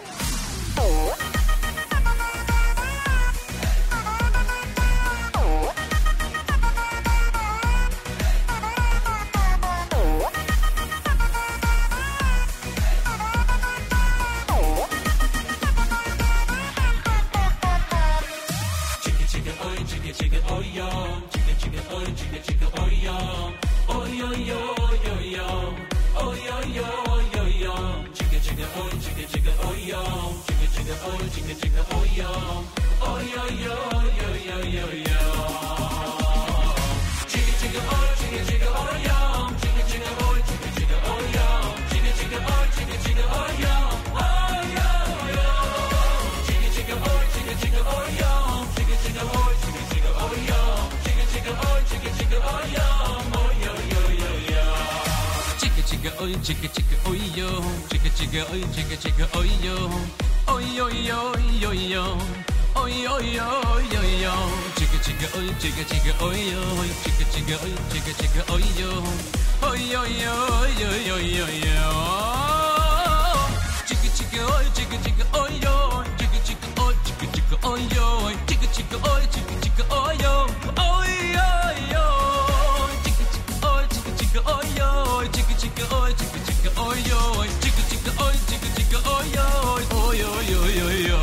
Chicka chicka oi yo, chicka chicka oi chicka chicka oi yo, oi oi oi oi yo, oi oi oi oi yo, chicka chicka oi chicka chicka oi yo, chicka chicka oi chicka chicka oi yo, oi oi oi oi oi oi yo, chicka chicka oi chicka chicka oi yo, chicka chicka oi chicka chicka oi yo, chicka chicka oi chicka chicka oi yo, oi oi yo, chicka chicka oi chicka chicka oi yo, chicka chicka oi chicka chicka oi yo, chicka chicka oi chicka chicka oi yo, oi oi oi oi yo.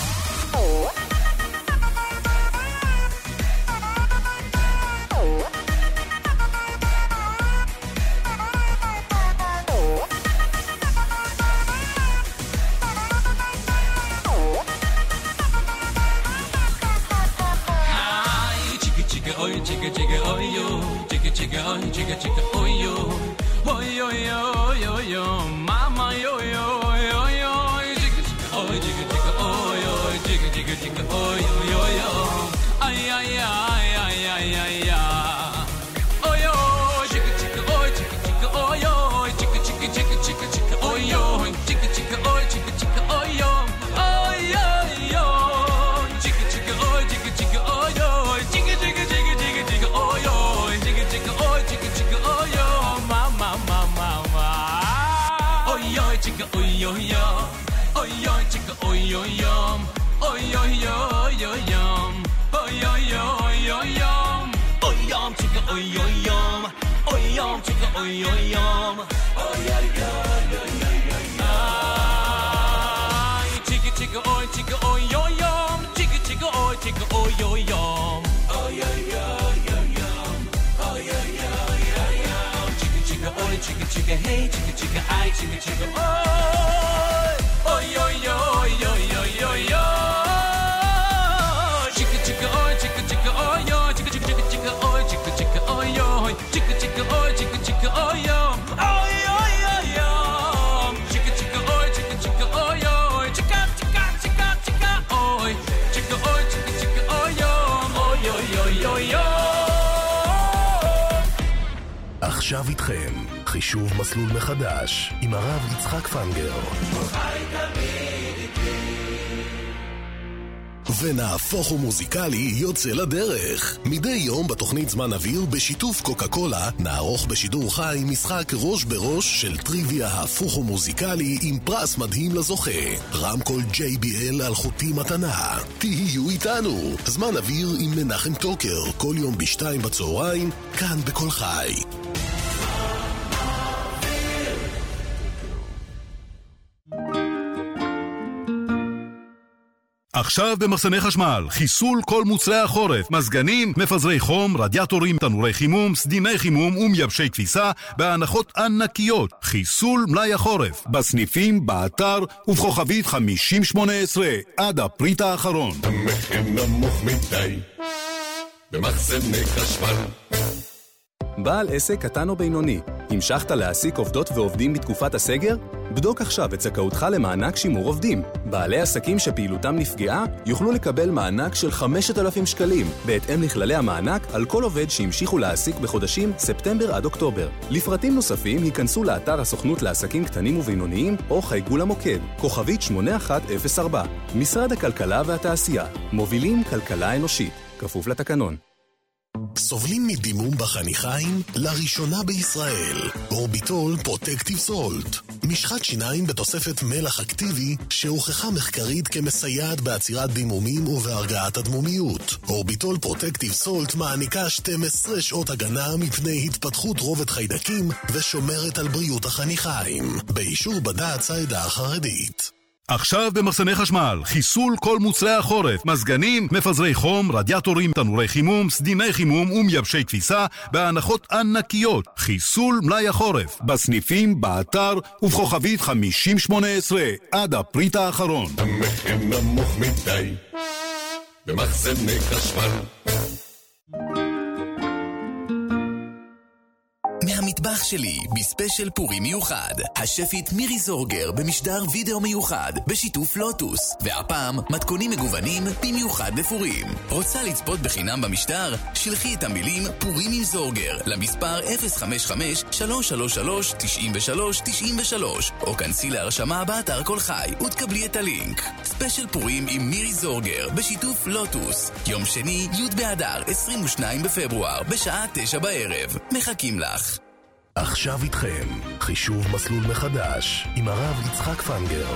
Chicka chicka oi yo, chicka chicka oi chicka chicka oi yo, oi oi oi oi yo, mama yo yo yo yo, chicka chicka oi chicka chicka oi oi, chicka chicka chicka oi yo yo, ay ay ay ay ay ay oi yo, chicka chicka oi chicka chicka oi oi, chicka chicka chicka chicka chicka oi yo, chicka chicka oi chicka chicka oi yo, oi oi yo, chicka chicka oi chicka chicka oi yo, chicka chicka chicka chicka oi oi, chicka chicka oi chicka chicka oi yo, mama mama mama, oi oi chicka oi yo yo, oi oi chicka oi yo yo, oi oi yo yo yo, oi oi yo yo yo, oi yom chicka oi yo yo, oi yom chicka oi yo yo, oi oi yo yo yo yo, chicka chicka oi chicka oi yo yo, chicka chicka oi chicka oi yo yo, oi oi yo yo yo, oi oi yo yo yo, chicka chicka oi chicka chicka hey chicka chicka ai chicka chicka oi, oi oi yo yo yo yo yo, chicka chicka oi chicka chicka oi yo, chicka chicka chicka chicka oi chicka chicka oi yo, chicka chicka oi chicka chicka oi yo, oi oi yo yo, chicka chicka oi chicka chicka oi yo, chicka chicka chicka chicka oi, chicka oi chicka chicka oi yo, oi oi yo yo yo. עכשיו איתכם חישוב מסלול מחדש עם הרב יצחק פנגר. ונהפוך ומוזיקלי יוצא לדרך. מדי יום בתוכנית זמן אוויר בשיתוף קוקה קולה נערוך בשידור חי משחק ראש בראש של טריוויה הפוך ומוזיקלי עם פרס מדהים לזוכה, רמקול ג'יי בי אל אלחוטי מתנה. תהיו איתנו, זמן אוויר עם מנחם טוקר כל יום בשתיים בצהריים כאן בכל חי. עכשיו במחסני חשמל, חיסול כל מוצרי החורף, מזגנים, מפזרי חום, רדיאטורים, תנורי חימום, סדיני חימום ומייבשי כביסה, בהנחות ענקיות. חיסול מלאי החורף, בסניפים, באתר ובכוכבית חמישים שמונה עשרה, עד הפריט האחרון. המחיר נמוך מדי, במחסני חשמל. בעל עסק קטן או בינוני, המשכת להעסיק עובדות ועובדים בתקופת הסגר? בדוק עכשיו את זכאותך למענק שימור עובדים. בעלי עסקים שפעילותם נפגעה יוכלו לקבל מענק של חמשת אלפים שקלים, בהתאם לכללי המענק על כל עובד שהמשיכו להעסיק בחודשים ספטמבר עד אוקטובר. לפרטים נוספים היכנסו לאתר הסוכנות לעסקים קטנים ובינוניים או חייגו למוקד, כוכבית שמונה אחת אפס ארבע. משרד הכלכלה והתעשייה, מובילים כלכלה אנושית, כפוף לתקנון. סובלים מדימום בחניכיים? לראשונה בישראל. אורביטול פרוטקטיב סולט. משחת שיניים בתוספת מלח אקטיבי שהוכחה מחקרית כמסייעת בעצירת דימומים ובהרגעת הדמומיות. אורביטול פרוטקטיב סולט מעניקה שתים עשרה שעות הגנה מפני התפתחות רובד חיידקים ושומרת על בריאות החניכיים. באישור בד"ץ העדה החרדית. עכשיו במחסני חשמל, חיסול כל מוצרי החורף, מזגנים, מפזרי חום, רדיאטורים, תנורי חימום, סדיני חימום ומייבשי כביסה, בהנחות ענקיות. חיסול מלאי החורף, בסניפים, באתר ובכוכבית חמישים שמונה עשרה, עד הפריט האחרון. המחיר נמוך מדי, במחסני חשמל. מהמטבח שלי, בספיישל פורים מיוחד. השפית מירי זורגר במשדר וידאו מיוחד, בשיתוף לוטוס. והפעם, מתכונים מגוונים במיוחד לפורים. רוצה לצפות בחינם במשדר? שלחי את המילים פורים עם זורגר למספר אפס חמש חמש שלוש שלוש שלוש תשע שלוש תשע שלוש, או כנסי להרשמה באתר כל חי ותקבלי את הלינק. ספיישל פורים עם מירי זורגר בשיתוף לוטוס. יום שני, י' באדר, עשרים ושניים בפברואר, בשעה תשע בערב. מחכים לך. עכשיו איתכם, חישוב מסלול מחדש, עם הרב יצחק פנגר.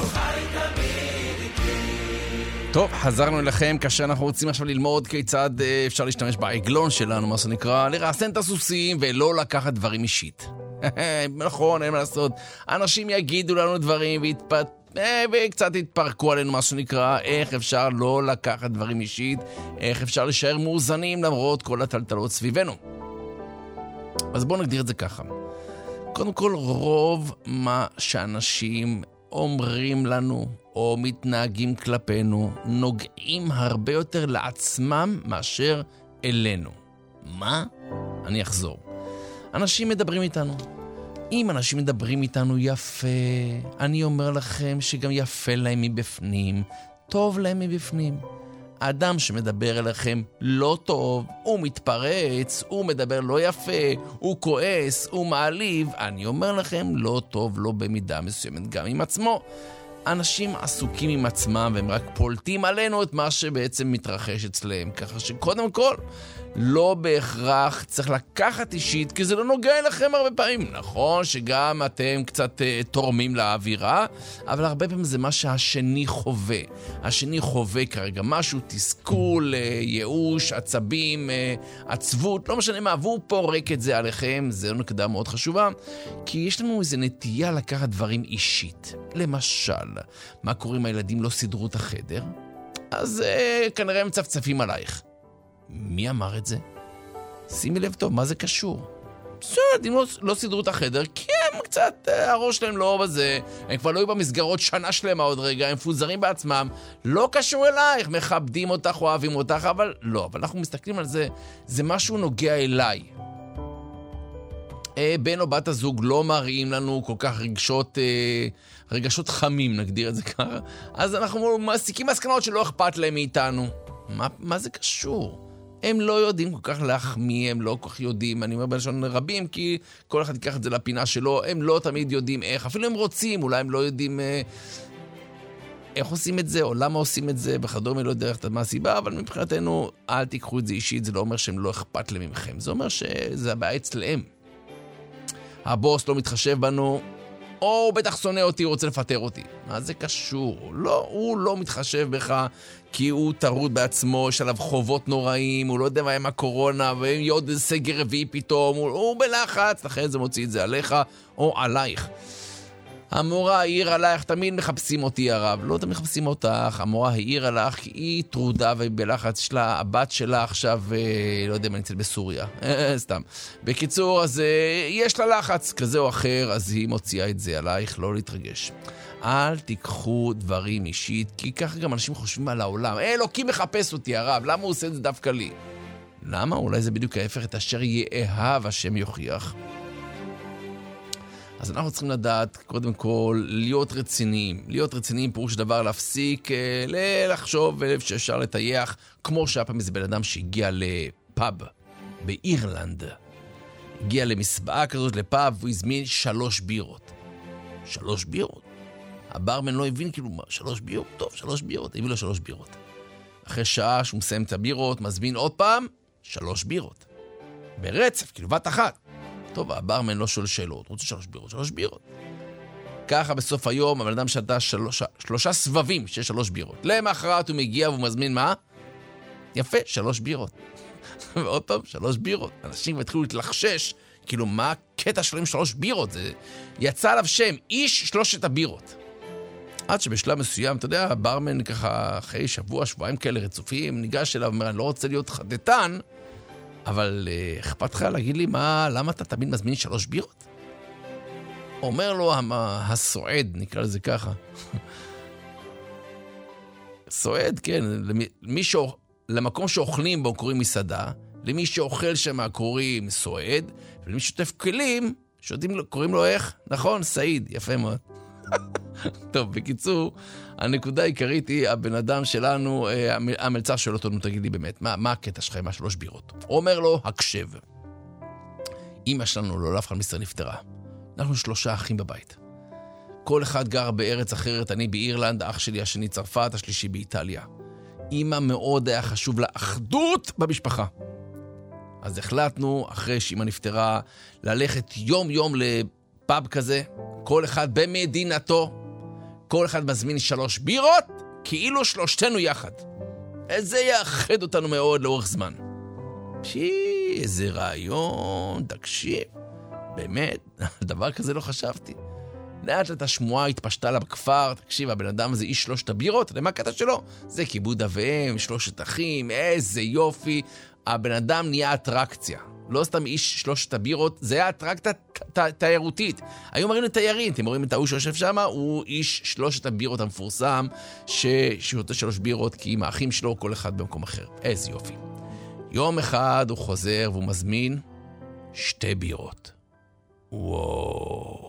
טוב, חזרנו אליכם כאשר אנחנו רוצים עכשיו ללמוד כיצד אפשר להשתמש בעגלון שלנו, מה שנקרא, לרסן את הסוסים ולא לקחת דברים אישית. נכון, אין מה לעשות. אנשים יגידו לנו דברים והתפת... וקצת התפרקו עלינו, מה שנקרא, איך אפשר לא לקחת דברים אישית, איך אפשר להישאר מאוזנים למרות כל הטלטלות סביבנו. אז בואו נגדיר את זה ככה. קודם כל, רוב מה שאנשים אומרים לנו או מתנהגים כלפינו נוגעים הרבה יותר לעצמם מאשר אלינו. מה? אני אחזור. אנשים מדברים איתנו. אם אנשים מדברים איתנו יפה, אני אומר לכם שגם יפה להם מבפנים, טוב להם מבפנים. האדם שמדבר אליכם לא טוב, הוא מתפרץ, הוא מדבר לא יפה, הוא כועס, הוא מעליב, אני אומר לכם לא טוב, לא במידה מסוימת גם עם עצמו. אנשים עסוקים עם עצמם והם רק פולטים עלינו את מה שבעצם מתרחש אצלם, ככה שקודם כל לא בהכרח צריך לקחת אישית, כי זה לא נוגע אליכם הרבה פעמים. נכון שגם אתם קצת uh, תורמים לאווירה, אבל הרבה פעמים זה מה שהשני חווה. השני חווה כרגע משהו, תסכול, uh, ייאוש, עצבים, uh, עצבות, לא משנה מה, והוא פורק את זה עליכם. זו נקודה מאוד חשובה, כי יש לנו איזו נטייה לקחת דברים אישית. למשל, מה קורה אם הילדים לא סידרו את החדר? אז uh, כנראה הם צפצפים עלייך. מי אמר את זה? שימי לב טוב, מה זה קשור? בסדר, אם לא, לא סידרו את החדר, כי הם קצת, הראש שלהם לא בזה, הם כבר לא היו במסגרות שנה שלמה עוד רגע, הם פוזרים בעצמם, לא קשור אלייך, מכבדים אותך, אוהבים אותך, אבל לא, אבל אנחנו מסתכלים על זה, זה משהו נוגע אליי. אה, בן או בת הזוג לא מראים לנו כל כך רגשות, אה, רגשות חמים, נגדיר את זה ככה, אז אנחנו מסיקים מסקנות שלא אכפת להם מאיתנו. מה, מה זה קשור? הם לא יודעים כל כך להחמיא, הם לא כל כך יודעים, אני אומר בלשון רבים, כי כל אחד ייקח את זה לפינה שלו, הם לא תמיד יודעים איך, אפילו הם רוצים, אולי הם לא יודעים אה, איך עושים את זה, או למה עושים את זה, בחדום לא יודע מה הסיבה, אבל מבחינתנו, אל תיקחו את זה אישית, זה לא אומר שהם לא אכפת להם ממכם, זה אומר שזה הבעיה אצלהם. הבוס לא מתחשב בנו, או הוא בטח שונא אותי, הוא רוצה לפטר אותי. מה זה קשור? לא, הוא לא מתחשב בך, כי הוא טרוד בעצמו, יש עליו חובות נוראים, הוא לא יודע מה עם הקורונה, ויהיה עוד סגר רביעי פתאום, הוא, הוא בלחץ, לכן זה מוציא את זה עליך או עלייך. המורה העירה לך, תמיד מחפשים אותי הרב. לא תמיד מחפשים אותך, המורה העירה לך, כי היא טרודה ובלחץ שלה, הבת שלה עכשיו, לא יודע מה נמצאת בסוריה. סתם. בקיצור, אז יש לה לחץ כזה או אחר, אז היא מוציאה את זה עלייך, לא להתרגש. אל תיקחו דברים אישית, כי ככה גם אנשים חושבים על העולם. אלוקים מחפש אותי הרב, למה הוא עושה את זה דווקא לי? למה? אולי זה בדיוק ההפך, את אשר יאהב השם יוכיח. אז אנחנו צריכים לדעת, קודם כל, להיות רציניים. להיות רציניים פירוש דבר להפסיק, אה, לחשוב שאפשר לטייח, כמו שהיה פעם איזה בן אדם שהגיע לפאב באירלנד. הגיע למסבעה כזאת לפאב, והוא הזמין שלוש בירות. שלוש בירות? הברמן לא הבין, כאילו, מה, שלוש בירות? טוב, שלוש בירות. הביא לו שלוש בירות. אחרי שעה שהוא מסיים את הבירות, מזמין עוד פעם, שלוש בירות. ברצף, כאילו, בת אחת. טוב, הברמן לא שואל שאלות, רוצה שלוש בירות, שלוש בירות. ככה בסוף היום, הבן אדם שתה שלושה, שלושה סבבים שיש שלוש בירות. למחרת הוא מגיע והוא מזמין מה? יפה, שלוש בירות. ועוד פעם, שלוש בירות. אנשים התחילו להתלחשש, כאילו, מה הקטע שלהם שלוש בירות? זה יצא עליו שם, איש שלושת הבירות. עד שבשלב מסוים, אתה יודע, הברמן ככה, אחרי שבוע, שבועיים כאלה רצופים, ניגש אליו, אומר, אני לא רוצה להיות חדתן, אבל uh, אכפת לך להגיד לי, מה, למה אתה תמיד מזמין שלוש בירות? אומר לו הסועד, נקרא לזה ככה. סועד, כן, למי שאוכ... למקום שאוכלים בו קוראים מסעדה, למי שאוכל שם קוראים סועד, ולמי שותף כלים, שיודעים, קוראים לו איך? נכון, סעיד, יפה מאוד. טוב, בקיצור, הנקודה העיקרית היא, הבן אדם שלנו, המלצר שואל אותו, נו תגיד לי באמת, מה, מה הקטע שלך עם השלוש בירות? הוא אומר לו, הקשב. אמא שלנו לא לאף אחד מישראל נפטרה. אנחנו שלושה אחים בבית. כל אחד גר בארץ אחרת, אני באירלנד, אח שלי השני צרפת, השלישי באיטליה. אמא מאוד היה חשוב לה אחדות במשפחה. אז החלטנו, אחרי שאמא נפטרה, ללכת יום יום לפאב כזה, כל אחד במדינתו, כל אחד מזמין שלוש בירות, כאילו שלושתנו יחד. זה יאחד אותנו מאוד לאורך זמן. פי, איזה רעיון, תקשיב. באמת, דבר כזה לא חשבתי. לאט לאט השמועה התפשטה לה בכפר, תקשיב, הבן אדם הזה איש שלושת הבירות, למה הקטע שלו? זה כיבוד אביהם, שלושת אחים, איזה יופי. הבן אדם נהיה אטרקציה. לא סתם איש שלושת הבירות, זה היה אטרקציה תיירותית. היום מראים לתיירים, אתם רואים את ההוא שיושב שם, הוא איש שלושת הבירות המפורסם, ששותה שלוש בירות, כי עם האחים שלו, כל אחד במקום אחר. איזה יופי. יום אחד הוא חוזר והוא מזמין שתי בירות. וואו.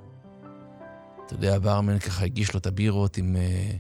אתה יודע, הברמן ככה הגיש לו את הבירות עם uh,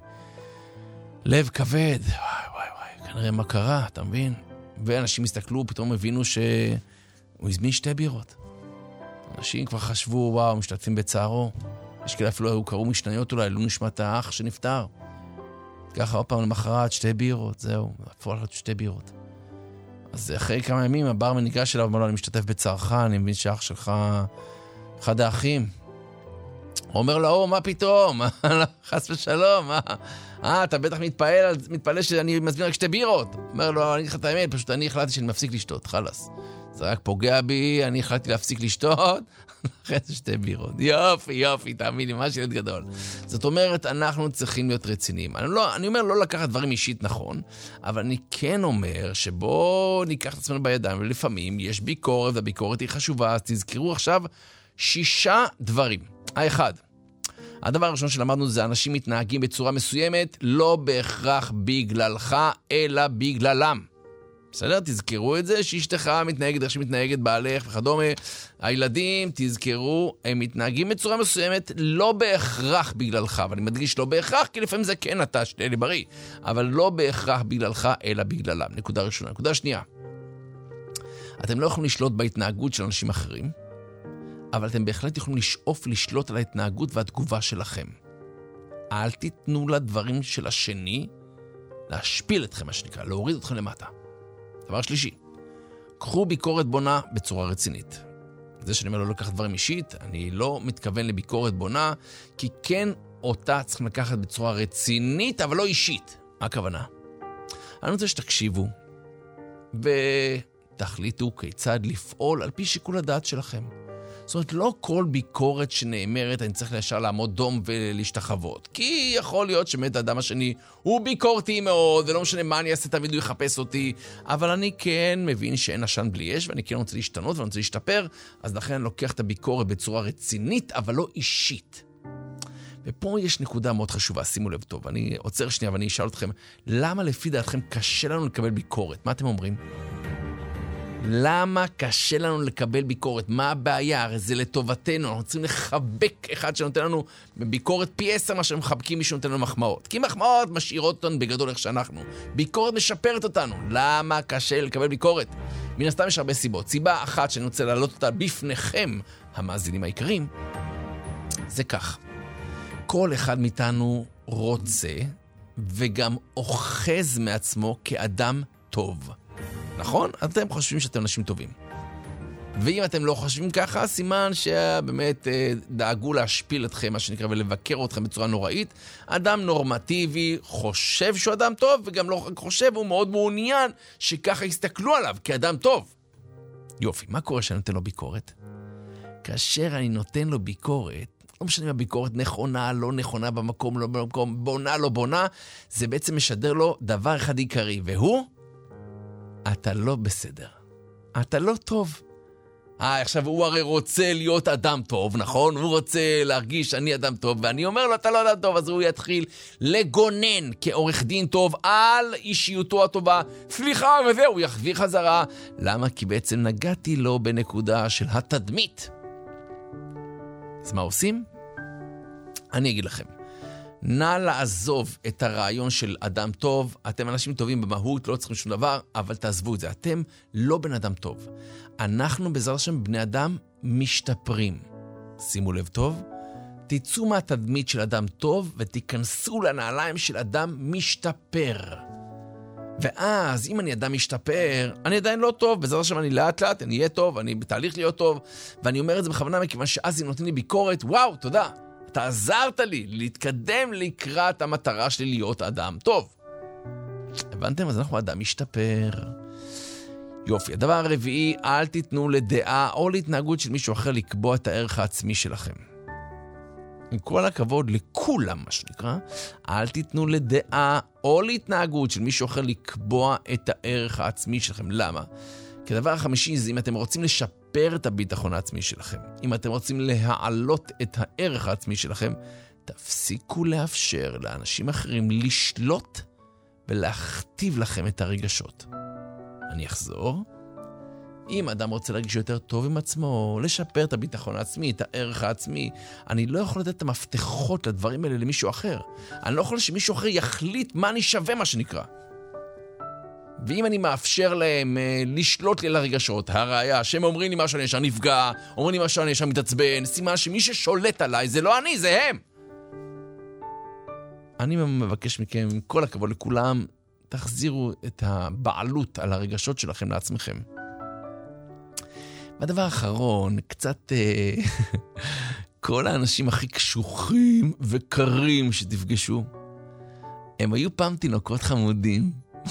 לב כבד. וואי וואי וואי, כנראה מה קרה, אתה מבין? ואנשים הסתכלו, פתאום הבינו שהוא הזמין שתי בירות. אנשים כבר חשבו, וואו, משתתפים בצערו. יש כאלה אפילו היו קראו משניות אולי, לא נשמת האח שנפטר. ככה עוד פעם למחרת, שתי בירות, זהו, אפילו הלכת שתי בירות. אז אחרי כמה ימים הברמן ניגש אליו, אמר לו, אני משתתף בצערך, אני מבין שאח שלך אחד האחים. הוא אומר לו, או, מה פתאום? חס ושלום, מה? אה, אתה בטח מתפעל, מתפעל שאני מזמין רק שתי בירות. אומר לו, אני אגיד לך את האמת, פשוט אני החלטתי שאני מפסיק לשתות, חלס. זה רק פוגע בי, אני החלטתי להפסיק לשתות, אחרי זה שתי בירות. יופי, יופי, תאמין לי, מה שלט גדול. זאת אומרת, אנחנו צריכים להיות רציניים. אני, לא, אני אומר לא לקחת דברים אישית נכון, אבל אני כן אומר שבוא ניקח את עצמנו בידיים, ולפעמים יש ביקורת, והביקורת היא חשובה, אז תזכרו עכשיו שישה דברים. האחד, הדבר הראשון שלמדנו זה אנשים מתנהגים בצורה מסוימת, לא בהכרח בגללך, אלא בגללם. בסדר? תזכרו את זה, שאשתך מתנהגת, איך שמתנהגת בעלך וכדומה. הילדים, תזכרו, הם מתנהגים בצורה מסוימת, לא בהכרח בגללך. ואני מדגיש לא בהכרח, כי לפעמים זה כן אתה, שתהיה לי בריא. אבל לא בהכרח בגללך, אלא בגללם. נקודה ראשונה. נקודה שנייה. אתם לא יכולים לשלוט בהתנהגות של אנשים אחרים, אבל אתם בהחלט יכולים לשאוף לשלוט על ההתנהגות והתגובה שלכם. אל תיתנו לדברים של השני להשפיל אתכם, מה שנקרא, להוריד אתכם למטה. דבר שלישי, קחו ביקורת בונה בצורה רצינית. זה שאני אומר לא לקחת דברים אישית, אני לא מתכוון לביקורת בונה, כי כן אותה צריכים לקחת בצורה רצינית, אבל לא אישית. מה הכוונה? אני רוצה שתקשיבו, ותחליטו כיצד לפעול על פי שיקול הדעת שלכם. זאת אומרת, לא כל ביקורת שנאמרת אני צריך ישר לעמוד דום ולהשתחוות. כי יכול להיות שבאמת האדם השני הוא ביקורתי מאוד, ולא משנה מה אני אעשה, תמיד הוא יחפש אותי. אבל אני כן מבין שאין עשן בלי אש, ואני כן רוצה להשתנות ואני רוצה להשתפר, אז לכן אני לוקח את הביקורת בצורה רצינית, אבל לא אישית. ופה יש נקודה מאוד חשובה, שימו לב טוב. אני עוצר שנייה ואני אשאל אתכם, למה לפי דעתכם קשה לנו לקבל ביקורת? מה אתם אומרים? למה קשה לנו לקבל ביקורת? מה הבעיה? הרי זה לטובתנו, אנחנו צריכים לחבק אחד שנותן לנו ביקורת פי עשר מה שמחבקים מי שנותן לנו מחמאות. כי מחמאות משאירות אותנו בגדול איך שאנחנו. ביקורת משפרת אותנו. למה קשה לקבל ביקורת? מן הסתם יש הרבה סיבות. סיבה אחת שאני רוצה להעלות אותה בפניכם, המאזינים העיקריים, זה כך. כל אחד מאיתנו רוצה וגם אוחז מעצמו כאדם טוב. נכון? אתם חושבים שאתם אנשים טובים. ואם אתם לא חושבים ככה, סימן שבאמת דאגו להשפיל אתכם, מה שנקרא, ולבקר אתכם בצורה נוראית. אדם נורמטיבי חושב שהוא אדם טוב, וגם לא חושב, הוא מאוד מעוניין שככה יסתכלו עליו כאדם טוב. יופי, מה קורה שאני נותן לו ביקורת? כאשר אני נותן לו ביקורת, לא משנה אם הביקורת נכונה, לא נכונה, במקום, לא במקום, בונה, לא בונה, זה בעצם משדר לו דבר אחד עיקרי, והוא, אתה לא בסדר. אתה לא טוב. אה, עכשיו הוא הרי רוצה להיות אדם טוב, נכון? הוא רוצה להרגיש שאני אדם טוב, ואני אומר לו, אתה לא אדם טוב, אז הוא יתחיל לגונן כעורך דין טוב על אישיותו הטובה. סליחה, וזהו, הוא יחזיר חזרה. למה? כי בעצם נגעתי לו בנקודה של התדמית. אז מה עושים? אני אגיד לכם. נא לעזוב את הרעיון של אדם טוב. אתם אנשים טובים במהות, לא צריכים שום דבר, אבל תעזבו את זה. אתם לא בן אדם טוב. אנחנו בעזרת השם בני אדם משתפרים. שימו לב טוב. תצאו מהתדמית של אדם טוב ותיכנסו לנעליים של אדם משתפר. ואז אם אני אדם משתפר, אני עדיין לא טוב. בעזרת השם אני לאט לאט, אני אהיה טוב, אני בתהליך להיות טוב. ואני אומר את זה בכוונה מכיוון שאז אם נותנים לי ביקורת, וואו, תודה. אתה עזרת לי להתקדם לקראת המטרה שלי להיות אדם טוב. הבנתם? אז אנחנו אדם משתפר. יופי. הדבר הרביעי, אל תיתנו לדעה או להתנהגות של מישהו אחר לקבוע את הערך העצמי שלכם. עם כל הכבוד לכולם, מה שנקרא, אל תיתנו לדעה או להתנהגות של מישהו אחר לקבוע את הערך העצמי שלכם. למה? כי הדבר החמישי זה אם אתם רוצים לשפר את הביטחון העצמי שלכם, אם אתם רוצים להעלות את הערך העצמי שלכם, תפסיקו לאפשר לאנשים אחרים לשלוט ולהכתיב לכם את הרגשות. אני אחזור. אם אדם רוצה להרגיש יותר טוב עם עצמו, לשפר את הביטחון העצמי, את הערך העצמי, אני לא יכול לתת את המפתחות לדברים האלה למישהו אחר. אני לא יכול שמישהו אחר יחליט מה אני שווה, מה שנקרא. ואם אני מאפשר להם אה, לשלוט לי לרגשות, הראיה, שהם אומרים לי משהו אני ישר נפגע, אומרים לי משהו אני ישר מתעצבן, סימן שמי ששולט עליי זה לא אני, זה הם. אני מבקש מכם, עם כל הכבוד לכולם, תחזירו את הבעלות על הרגשות שלכם לעצמכם. והדבר האחרון, קצת אה, כל האנשים הכי קשוחים וקרים שתפגשו, הם היו פעם תינוקות חמודים.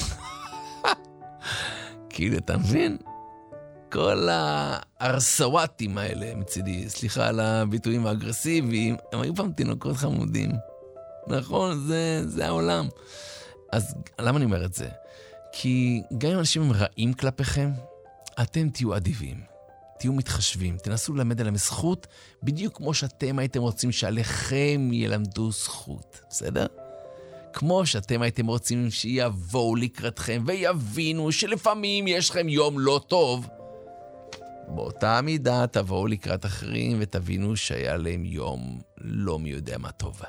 כאילו, אתה מבין? כל הארסוואטים האלה מצידי, סליחה על הביטויים האגרסיביים, הם היו פעם תינוקות חמודים. נכון, זה, זה העולם. אז למה אני אומר את זה? כי גם אם אנשים הם רעים כלפיכם, אתם תהיו אדיבים, תהיו מתחשבים, תנסו ללמד עליהם זכות, בדיוק כמו שאתם הייתם רוצים שעליכם ילמדו זכות, בסדר? כמו שאתם הייתם רוצים שיבואו לקראתכם ויבינו שלפעמים יש לכם יום לא טוב, באותה מידה תבואו לקראת אחרים ותבינו שהיה להם יום לא מי יודע מה טוב.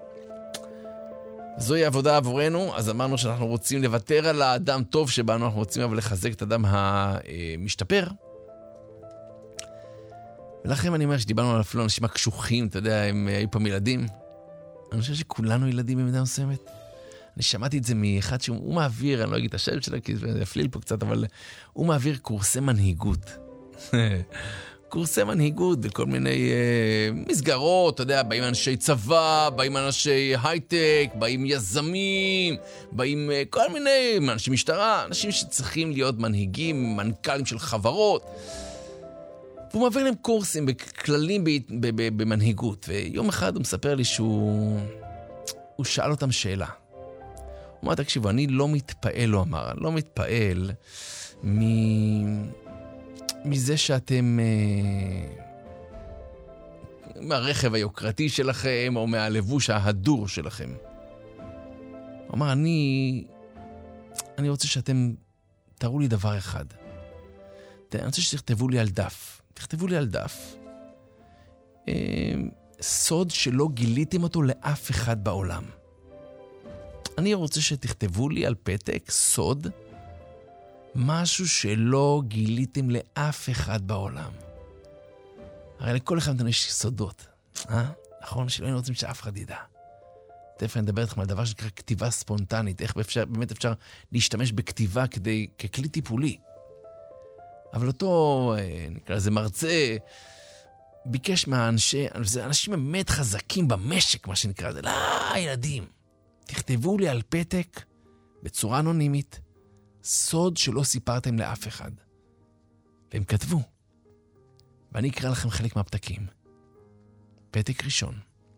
זוהי עבודה עבורנו, אז אמרנו שאנחנו רוצים לוותר על האדם טוב שבנו, אנחנו רוצים אבל לחזק את האדם המשתפר. ולכם אני אומר שדיברנו על אפילו אנשים הקשוחים, אתה יודע, הם היו פעם ילדים. אני חושב שכולנו ילדים במידה מסוימת. אני שמעתי את זה מאחד שהוא מעביר, אני לא אגיד את השם שלה, כי זה יפליל פה קצת, אבל הוא מעביר קורסי מנהיגות. קורסי מנהיגות בכל מיני uh, מסגרות, אתה יודע, באים אנשי צבא, באים אנשי הייטק, באים יזמים, באים uh, כל מיני אנשי משטרה, אנשים שצריכים להיות מנהיגים, מנכ"לים של חברות. והוא מעביר להם קורסים בכללים במנהיגות, ויום אחד הוא מספר לי שהוא הוא שאל אותם שאלה. הוא אמר, תקשיבו, אני לא מתפעל, הוא אמר, אני לא מתפעל מ... מזה שאתם... מהרכב היוקרתי שלכם, או מהלבוש ההדור שלכם. הוא אמר, אני... אני רוצה שאתם תראו לי דבר אחד. אני רוצה שתכתבו לי על דף. תכתבו לי על דף. סוד שלא גיליתם אותו לאף אחד בעולם. אני רוצה שתכתבו לי על פתק סוד, משהו שלא גיליתם לאף אחד בעולם. הרי לכל אחד מאיתנו יש סודות. אה? נכון? שלא היינו רוצים שאף אחד ידע. תכף אני אדבר איתכם על דבר שנקרא כתיבה ספונטנית. איך אפשר, באמת אפשר להשתמש בכתיבה כדי, ככלי טיפולי. אבל אותו, נקרא לזה מרצה, ביקש מהאנשי, זה אנשים באמת חזקים במשק, מה שנקרא זה. לא, ילדים, תכתבו לי על פתק, בצורה אנונימית, סוד שלא סיפרתם לאף אחד. והם כתבו. ואני אקרא לכם חלק מהפתקים. פתק ראשון.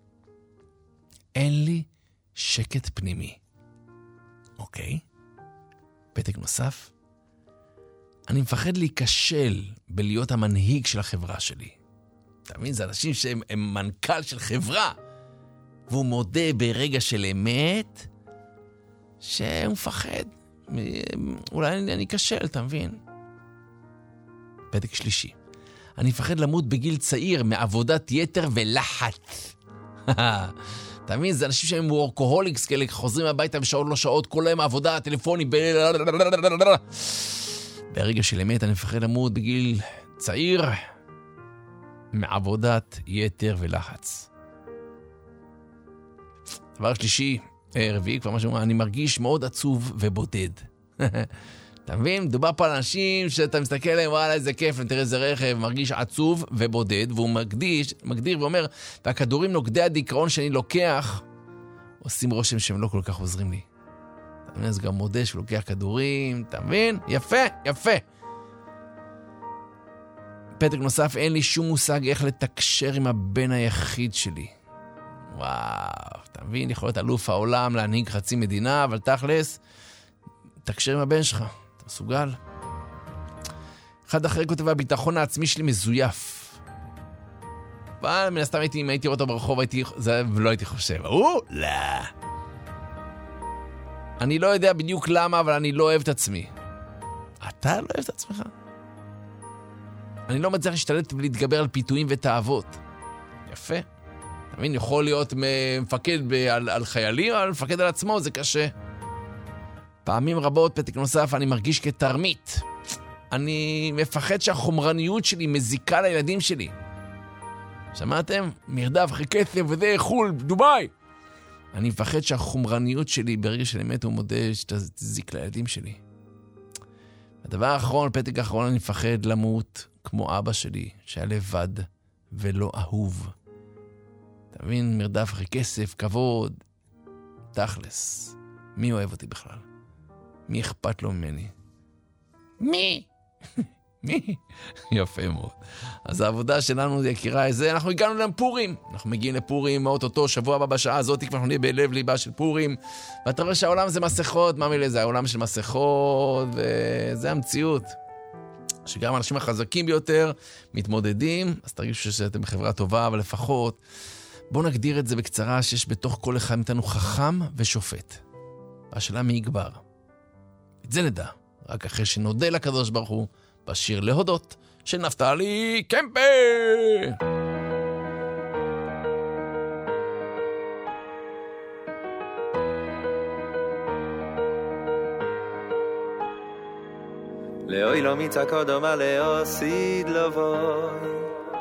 אין לי שקט פנימי. אוקיי. פתק נוסף. אני מפחד להיכשל בלהיות המנהיג של החברה שלי. אתה מבין? זה אנשים שהם הם מנכ"ל של חברה. והוא מודה ברגע של אמת שהוא מפחד. אולי אני, אני אכשל, אתה מבין? פתק שלישי. אני מפחד למות בגיל צעיר מעבודת יתר ולחץ. אתה מבין? זה אנשים שהם וורקוהוליקס כאלה, חוזרים הביתה בשעות לא שעות, כל היום עבודה, טלפונים, ברגע של אמת אני מפחד למות בגיל צעיר מעבודת יתר ולחץ. דבר שלישי, רביעי, כבר משהו, אני מרגיש מאוד עצוב ובודד. אתה מבין? מדובר פה על אנשים שאתה מסתכל עליהם, וואלה, איזה כיף, תראה איזה רכב, מרגיש עצוב ובודד, והוא מקדיש, מגדיר ואומר, והכדורים נוגדי הדיכאון שאני לוקח, עושים רושם שהם לא כל כך עוזרים לי. אתה מבין? אז גם מודה שהוא לוקח כדורים, אתה מבין? יפה, יפה. פתק נוסף, אין לי שום מושג איך לתקשר עם הבן היחיד שלי. וואו, אתה מבין? יכול להיות אלוף העולם, להנהיג חצי מדינה, אבל תכלס, תקשר עם הבן שלך. אתה מסוגל? אחד אחרי כותב, הביטחון העצמי שלי מזויף. אבל מן הסתם הייתי, אם הייתי רואה אותו ברחוב, הייתי, זה לא הייתי חושב. או, לא. אני לא יודע בדיוק למה, אבל אני לא אוהב את עצמי. אתה לא אוהב את עצמך? אני לא מצליח להשתלט ולהתגבר על פיתויים ותאוות. יפה. אתה מבין, יכול להיות מפקד ב- על, על חיילים, אבל מפקד על עצמו, זה קשה. פעמים רבות, פתק נוסף, אני מרגיש כתרמית. אני מפחד שהחומרניות שלי מזיקה לילדים שלי. שמעתם? מרדף, אחרי כסף וזה, חול, דוביי. אני מפחד שהחומרניות שלי ברגע של אמת הוא מודה שתזיק לילדים שלי. הדבר האחרון, פתק האחרון, אני מפחד למות כמו אבא שלי, שהיה לבד ולא אהוב. אתה מבין? מרדף אחרי כסף, כבוד, תכלס. מי אוהב אותי בכלל? מי אכפת לו ממני? מי? מי? יפה מאוד. אז העבודה שלנו, יקירה, זה, אנחנו הגענו לפורים. אנחנו מגיעים לפורים, מאוטוטו, שבוע הבא בשעה הזאת, כבר אנחנו נהיה בלב ליבה של פורים. ואתה רואה שהעולם זה מסכות, מה מילה זה? העולם של מסכות, וזה המציאות. שגם האנשים החזקים ביותר מתמודדים, אז תרגישו שאתם בחברה טובה, אבל לפחות, בואו נגדיר את זה בקצרה, שיש בתוך כל אחד מאיתנו חכם ושופט. והשאלה מי יגבר. את זה נדע, רק אחרי שנודה לקדוש ברוך הוא, בשיר להודות של נפתלי קמפה. לאוי לא מצעקו דומה לאוסיד לבוי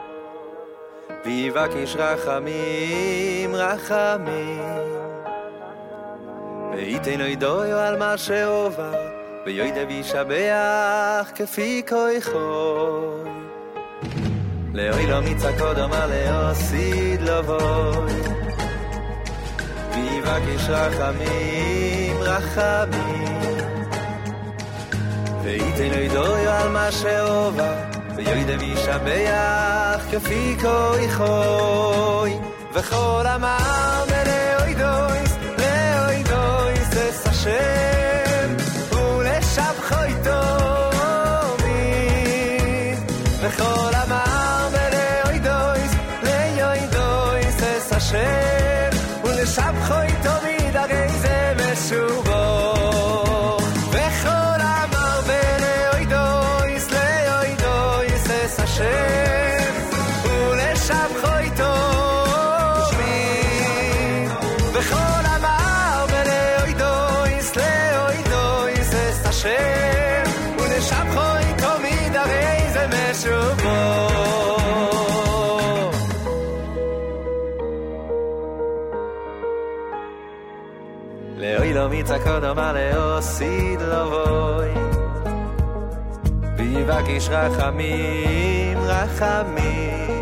ויבקש רחמים רחמים ויתן לו ידויו על מה שעובר ויועידה וישבח כפי כוחוי לאוי לא מצעקו דומה לאוסיד לבוי ויבקש רחמים רחמים ויתן לו ידויו על מה שעובר ויודע וישבח כפי כוי חוי וכל אמר מלאוי דויס לאוי דויס אס השם ולשבחו איתו מין וכל אמר מלאוי דויס לאוי דויס אס השם ולשבחו איתו מין הרי זה משובו וכל אמר מלאוי דויס לאוי דויס אס השם ולשבחו איתו מין וכל אמר מלאוי דויס לאוי דויס אס השם ולשבחו איתו מין הרי זה משובו לאוי לא מצעקו דומה לאוסיד לבוי ויבקש רחמים רחמים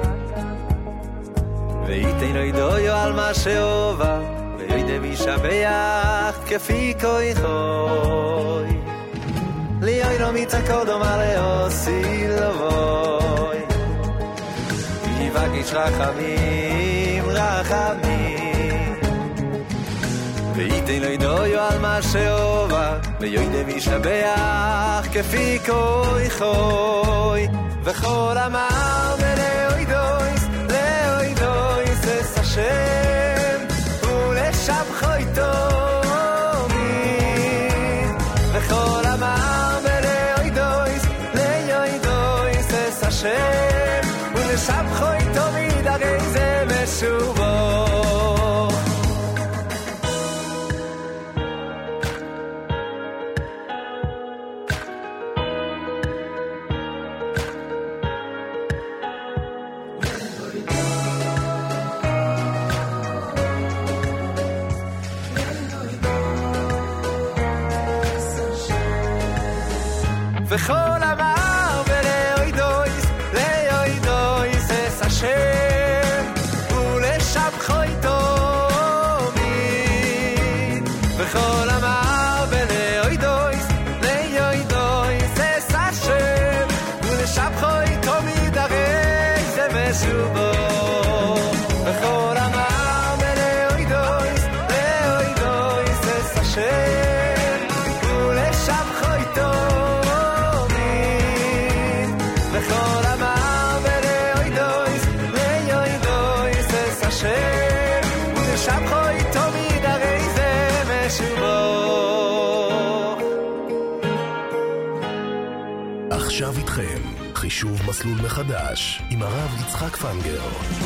וייתן לו ידויו על מה שאובה ויודע וישבח כפי כוי חוי לאוי לא מצעקו דומה לאוסיד לבוי ויבקש רחמים רחמים וייתן לו ידויו על מה שאובה ויודע וישבח כפי כוי חוי וכל אמר מלאוי דויס לאוי דויס אס השם ולשבחו איתו מין וכל אמר מלאוי דויס לאוי דויס אס השם ולשבחו איתו מין הרי זה משובו וכל אמר ולאוי דויס לאוי דויס אס השם ולשבחו איתו מין וכל אמר ולאוי דויס לאוי דויס אס השם ולשבחו איתו מין הרי זה משובו וכל אמר ולאוי דויס לאוי דויס אס השם ולשבחו איתו וכל אמר ולאוי דויס לאוי דויס אס השם ולשבחו איתו מין הרי זה משובו עכשיו איתכם חישוב מסלול מחדש עם הרב יצחק פנגר.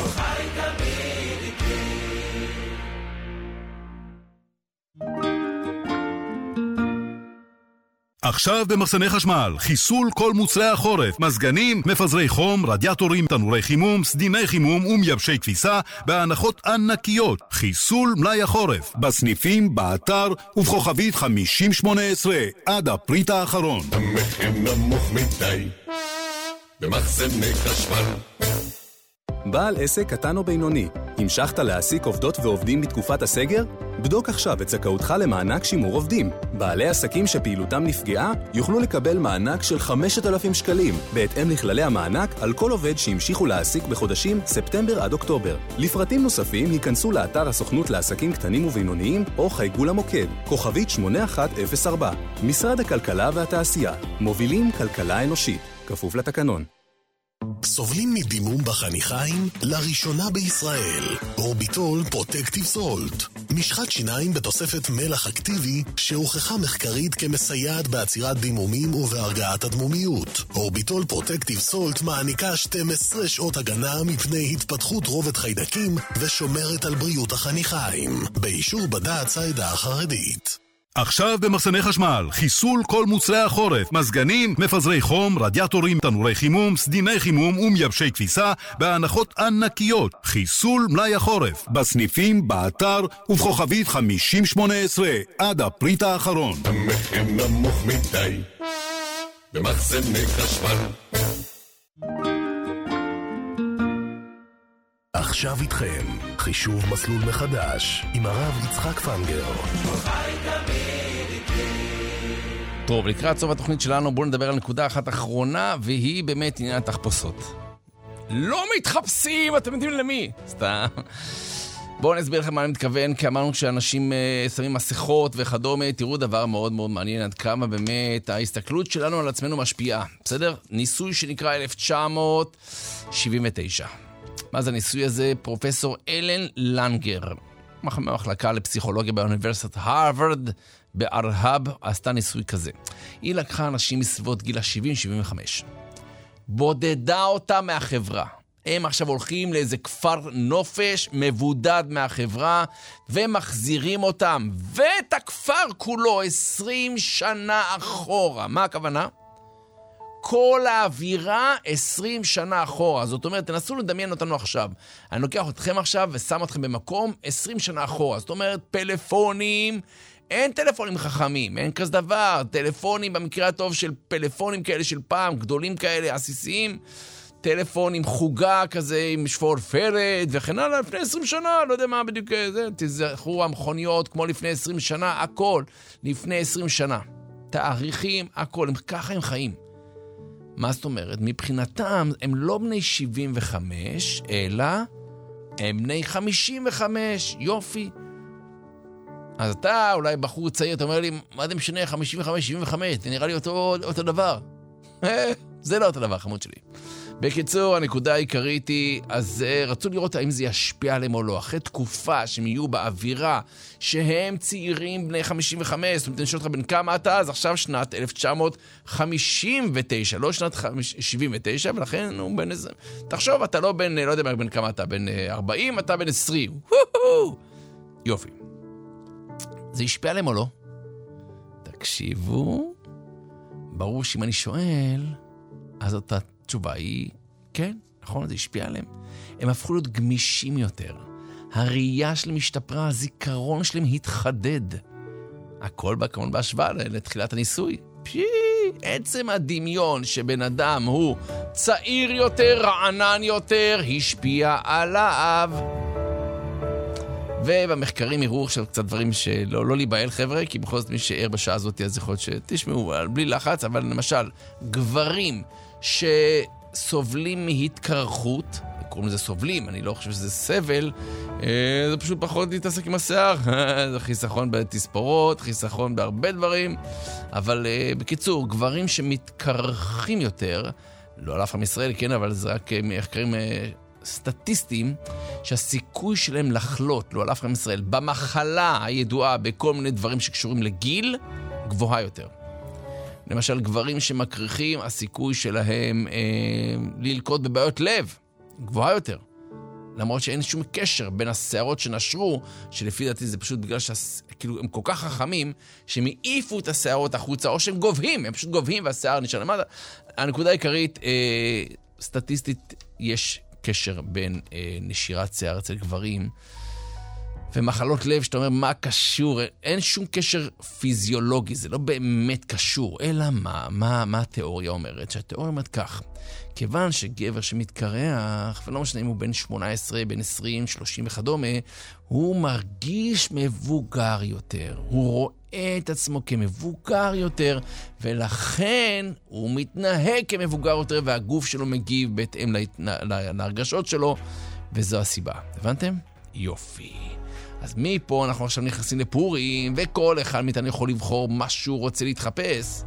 עכשיו במחסני חשמל, חיסול כל מוצרי החורף, מזגנים, מפזרי חום, רדיאטורים, תנורי חימום, סדיני חימום ומייבשי כביסה, בהנחות ענקיות. חיסול מלאי החורף, בסניפים, באתר ובכוכבית חמישים שמונה עשרה, עד הפריט האחרון. המחיר נמוך מדי, במחסני חשמל. בעל עסק קטן או בינוני, המשכת להעסיק עובדות ועובדים בתקופת הסגר? בדוק עכשיו את זכאותך למענק שימור עובדים. בעלי עסקים שפעילותם נפגעה יוכלו לקבל מענק של חמשת אלפים שקלים, בהתאם לכללי המענק על כל עובד שהמשיכו להעסיק בחודשים ספטמבר עד אוקטובר. לפרטים נוספים היכנסו לאתר הסוכנות לעסקים קטנים ובינוניים או חייגו למוקד, כוכבית שמונה אחת אפס ארבע. משרד הכלכלה והתעשייה, מובילים כלכלה אנושית, כפוף לתקנון. סובלים מדימום בחניכיים? לראשונה בישראל. אורביטול פרוטקטיב סולט. משחת שיניים בתוספת מלח אקטיבי שהוכחה מחקרית כמסייעת בעצירת דימומים ובהרגעת הדמומיות. אורביטול פרוטקטיב סולט מעניקה שתים עשרה שעות הגנה מפני התפתחות רובד חיידקים ושומרת על בריאות החניכיים. באישור בד"ץ העדה החרדית. עכשיו במחסני חשמל, חיסול כל מוצרי החורף, מזגנים, מפזרי חום, רדיאטורים, תנורי חימום, סדיני חימום ומייבשי כביסה, בהנחות ענקיות. חיסול מלאי החורף, בסניפים, באתר ובכוכבית חמישים שמונה עשרה, עד הפריט האחרון. המחיר נמוך מדי, במחסני חשמל. עכשיו איתכם חישוב מסלול מחדש עם הרב יצחק פנגר. טוב, לקראת סוף התוכנית שלנו בואו נדבר על נקודה אחת אחרונה, והיא באמת עניין התחפושות. לא מתחפשים, אתם יודעים למי? סתם. בואו נסביר לכם מה אני מתכוון, כי אמרנו שאנשים uh, שמים מסכות וכדומה, תראו דבר מאוד מאוד מעניין, עד כמה באמת ההסתכלות שלנו על עצמנו משפיעה, בסדר? ניסוי שנקרא אלף תשע מאות שבעים ותשע. מה זה הניסוי הזה? פרופסור אלן לנגר, מהמחלקה לפסיכולוגיה באוניברסיטת הרווארד בארהב, עשתה ניסוי כזה. היא לקחה אנשים מסביבות גיל ה-שבעים שבעים וחמש, בודדה אותה מהחברה. הם עכשיו הולכים לאיזה כפר נופש מבודד מהחברה ומחזירים אותם, ואת הכפר כולו עשרים שנה אחורה. מה הכוונה? כל האווירה עשרים שנה אחורה. זאת אומרת, תנסו לדמיין אותנו עכשיו. אני לוקח אתכם עכשיו ושם אתכם במקום עשרים שנה אחורה. זאת אומרת, פלאפונים, אין טלפונים חכמים, אין כזה דבר. טלפונים במקרה הטוב של פלאפונים כאלה של פעם, גדולים כאלה, עסיסיים. טלפון עם חוגה כזה, עם שפורפרת וכן הלאה, לפני עשרים שנה, לא יודע מה בדיוק זה, תזכרו המכוניות כמו לפני עשרים שנה, הכל לפני עשרים שנה. תאריכים, הכל, הם ככה הם חיים. מה זאת אומרת? מבחינתם הם לא בני שבעים וחמש, אלא הם בני חמישים וחמש, יופי. אז אתה אולי בחור צעיר, אתה אומר לי, מה זה משנה, חמישים וחמש, שבעים וחמש, זה נראה לי אותו, אותו דבר. זה לא אותו דבר, חמוד שלי. בקיצור, הנקודה העיקרית היא, אז רצו לראות האם זה ישפיע עליהם או לא. אחרי תקופה שהם יהיו באווירה שהם צעירים בני חמישים וחמש, זאת אומרת, נשאל אותך בין כמה אתה, אז עכשיו שנת אלף תשע מאות חמישים ותשע, לא שנת שבעים ותשע, ולכן הוא בן איזה... תחשוב, אתה לא בן, לא יודע בין כמה אתה, בין ארבעים, אתה בן עשרים. יופי. זה ישפיע עליהם או לא? תקשיבו, ברור שאם אני שואל, אז אותה התשובה היא, כן, נכון, זה השפיע עליהם. הם הפכו להיות גמישים יותר. הראייה שלהם השתפרה, הזיכרון שלהם התחדד. הכל כמובן בהשוואה לתחילת הניסוי. פי, עצם הדמיון שבן אדם הוא צעיר יותר, רענן יותר, השפיע עליו. ובמחקרים יראו עכשיו קצת דברים שלא לא להיבהל חבר'ה, כי בכל זאת מי שער בשעה הזאת אז יכול להיות שתשמעו, בלי לחץ, אבל למשל, גברים שסובלים מהתקרחות, קוראים לזה סובלים, אני לא חושב שזה סבל, זה פשוט פחות להתעסק עם השיער, זה חיסכון בתספורות, חיסכון בהרבה דברים, אבל בקיצור, גברים שמתקרחים יותר, לא על אף עם ישראל, כן, אבל זה רק מחקרים סטטיסטיים, שהסיכוי שלהם לחלות, לא על אף עם ישראל, במחלה הידועה בכל מיני דברים שקשורים לגיל, גבוהה יותר. למשל, גברים שמקריחים, הסיכוי שלהם אה, ללקות בבעיות לב, גבוהה יותר. למרות שאין שום קשר בין השערות שנשרו, שלפי דעתי זה פשוט בגלל שהם כל כך חכמים, שהם העיפו את השערות החוצה, או שהם גובהים, הם פשוט גובהים והשער נשאר למטה. הנקודה העיקרית, אה, סטטיסטית, יש קשר בין אה, נשירת שיער אצל גברים, ומחלות לב, שאתה אומר, מה קשור? אין שום קשר פיזיולוגי, זה לא באמת קשור, אלא מה, מה, מה התיאוריה אומרת? שהתיאוריה אומרת כך, כיוון שגבר שמתקרח, ולא משנה אם הוא בן שמונה עשרה, בן עשרים, שלושים וכדומה, הוא מרגיש מבוגר יותר, הוא רואה את עצמו כמבוגר יותר, ולכן הוא מתנהג כמבוגר יותר, והגוף שלו מגיב בהתאם לה, להרגשות שלו, וזו הסיבה. הבנתם? יופי. אז מפה אנחנו עכשיו נכנסים לפורים, וכל אחד מאיתנו יכול לבחור מה שהוא רוצה להתחפש.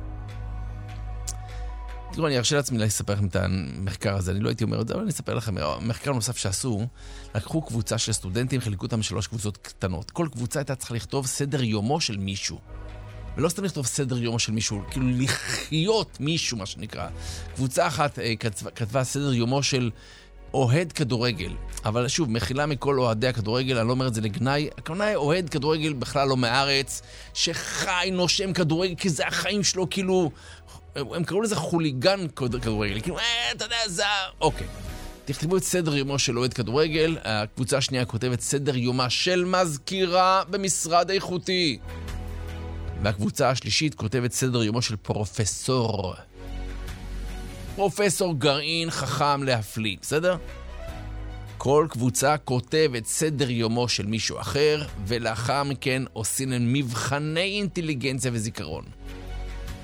תראו, אני ארשה לעצמי לספר לכם את המחקר הזה, אני לא הייתי אומר את זה, אבל אני אספר לכם. מחקר נוסף שעשו, לקחו קבוצה של סטודנטים, חילקו אותם בשלוש קבוצות קטנות. כל קבוצה הייתה צריכה לכתוב סדר יומו של מישהו. ולא סתם לכתוב סדר יומו של מישהו, כאילו לחיות מישהו, מה שנקרא. קבוצה אחת כתבה, כתבה סדר יומו של אוהד כדורגל, אבל שוב, מחילה מכל אוהדי הכדורגל, אני לא אומר את זה לגנאי, הכוונה אוהד כדורגל בכלל לא מארץ, שחי, נושם כדורגל, כי זה החיים שלו, כאילו, הם קראו לזה חוליגן כדורגל, כאילו, אה, אתה יודע, זה... אוקיי. תכתבו את סדר יומו של אוהד כדורגל, הקבוצה השנייה כותבת סדר יומה של מזכירה במשרד איכותי. והקבוצה השלישית כותבת סדר יומו של פרופסור. פרופסור גרעין חכם להפליא, בסדר? כל קבוצה כותבת סדר יומו של מישהו אחר, ולאחר מכן עושים להם מבחני אינטליגנציה וזיכרון.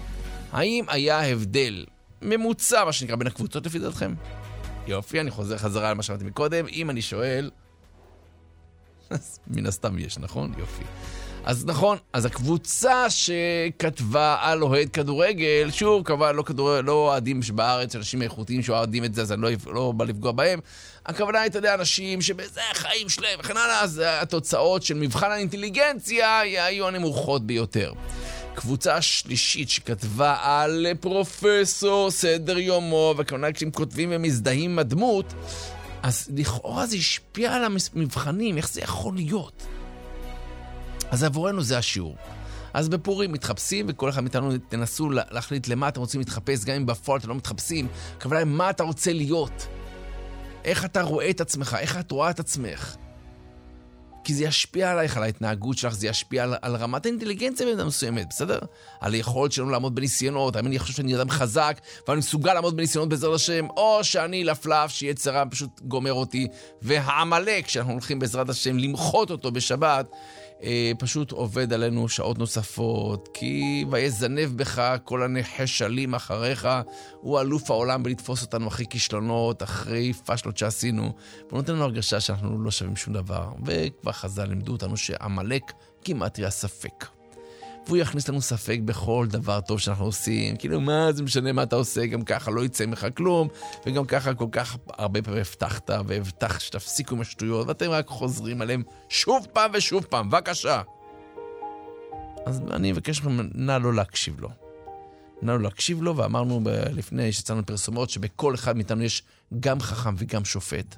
האם היה הבדל ממוצע, מה שנקרא, בין הקבוצות לפי דעתכם? יופי, אני חוזר חזרה על מה שאמרתי מקודם. אם אני שואל, אז מן הסתם יש, נכון? יופי. אז נכון, אז הקבוצה שכתבה על אוהד כדורגל, שוב, כמובן לא כדורגל, לא אוהדים שבארץ, אנשים איכותיים שאוהדים את זה, אז אני לא, לא בא לפגוע בהם. הכוונה היא, אתה יודע, אנשים שבזה החיים שלהם וכן הלאה, אז התוצאות של מבחן האינטליגנציה היו הנמוכות ביותר. קבוצה שלישית שכתבה על פרופסור סדר יומו, וכמובן כשהם כותבים ומזדהים עם הדמות, אז לכאורה זה השפיע על המבחנים, איך זה יכול להיות? אז עבורנו זה השיעור. אז בפורים מתחפשים, וכל אחד מאיתנו תנסו להחליט למה אתם רוצים להתחפש, גם אם בפועל אתם לא מתחפשים. הכוונה, מה אתה רוצה להיות? איך אתה רואה את עצמך? איך את רואה את עצמך? כי זה ישפיע עלייך, על ההתנהגות שלך, זה ישפיע על, על רמת האינטליגנציה במידה מסוימת, בסדר? על היכולת שלנו לעמוד בניסיונות, האם אני חושב שאני אדם חזק, ואני מסוגל לעמוד בניסיונות בעזרת השם, או שאני לפלף, שיצרה פשוט גומר אותי, והעמלק, שאנחנו הולכים בעזרת השם למחות אותו בשבת, אה, פשוט עובד עלינו שעות נוספות, כי ויזנב בך כל הנחש אלים אחריך, הוא אלוף העולם בלתפוס אותנו אחרי כישלונות, אחרי פשלות שעשינו, ונותן לנו הרגשה שאנחנו לא שווים שום דבר, וכבר חז"ל לימדו אותנו שעמלק כמעט יהיה ספק. והוא יכניס לנו ספק בכל דבר טוב שאנחנו עושים, כאילו מה זה משנה מה אתה עושה, גם ככה לא יצא ממך כלום, וגם ככה כל כך הרבה פעמים הבטחת, והבטח שתפסיקו עם השטויות, ואתם רק חוזרים עליהם שוב פעם ושוב פעם, בבקשה. אז אני מבקש לכם, נא לא להקשיב לו. נא לא להקשיב לו, ואמרנו לפני שצאנו פרסומות, שבכל אחד מאיתנו יש גם חכם וגם שופט.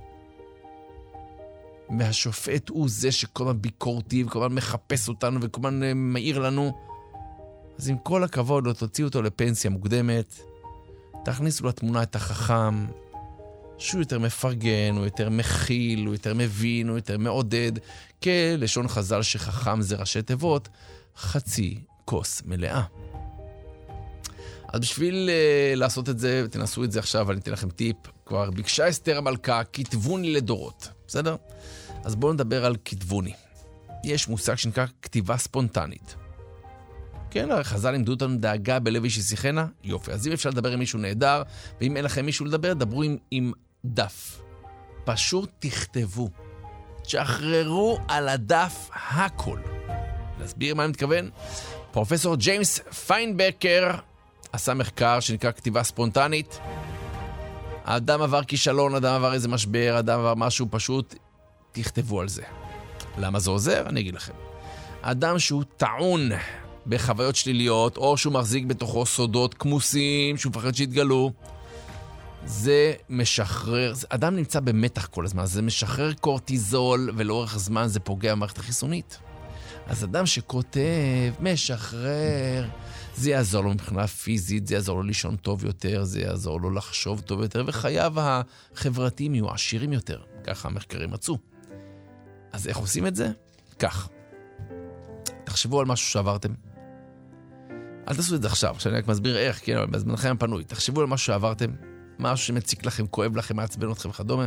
והשופט הוא זה שכל הזמן ביקורתי, וכל הזמן מחפש אותנו, וכל הזמן מעיר לנו. אז עם כל הכבוד, לא תוציאו אותו לפנסיה מוקדמת, תכניסו לתמונה את החכם, שהוא יותר מפרגן, הוא יותר מכיל, הוא יותר מבין, הוא יותר מעודד, כלשון חז"ל שחכם זה ראשי תיבות, חצי כוס מלאה. אז בשביל uh, לעשות את זה, תנסו את זה עכשיו, אני אתן לכם טיפ, כבר ביקשה אסתר המלכה, כתבוני לדורות, בסדר? אז בואו נדבר על כתבוני. יש מושג שנקרא כתיבה ספונטנית. כן, חז"ל לימדו אותנו דאגה בלב איש ישיחנה, יופי. אז אם אפשר לדבר עם מישהו נהדר, ואם אין לכם מישהו לדבר, דברו עם, עם דף. פשוט תכתבו. תשחררו על הדף הכל. להסביר מה אני מתכוון? פרופסור ג'יימס פיינברקר עשה מחקר שנקרא כתיבה ספונטנית. האדם עבר כישלון, האדם עבר איזה משבר, האדם עבר משהו, פשוט תכתבו על זה. למה זה עוזר? אני אגיד לכם. האדם שהוא טעון בחוויות שליליות, או שהוא מחזיק בתוכו סודות כמוסים, שהוא מפחד שיתגלו, זה משחרר, אדם נמצא במתח כל הזמן, זה משחרר קורטיזול, ולאורך הזמן זה פוגע במערכת החיסונית. אז אדם שכותב, משחרר, זה יעזור לו מבחינה פיזית, זה יעזור לו לישון טוב יותר, זה יעזור לו לחשוב טוב יותר, וחייו החברתיים יהיו עשירים יותר. ככה המחקרים מצאו. אז איך עושים את זה? כך. תחשבו על משהו שעברתם. אל תעשו את זה עכשיו, שאני רק מסביר איך, כן, אבל בזמנכם הפנוי. תחשבו על משהו שעברתם, משהו שמציק לכם, כואב לכם, מעצבן אתכם וכדומה.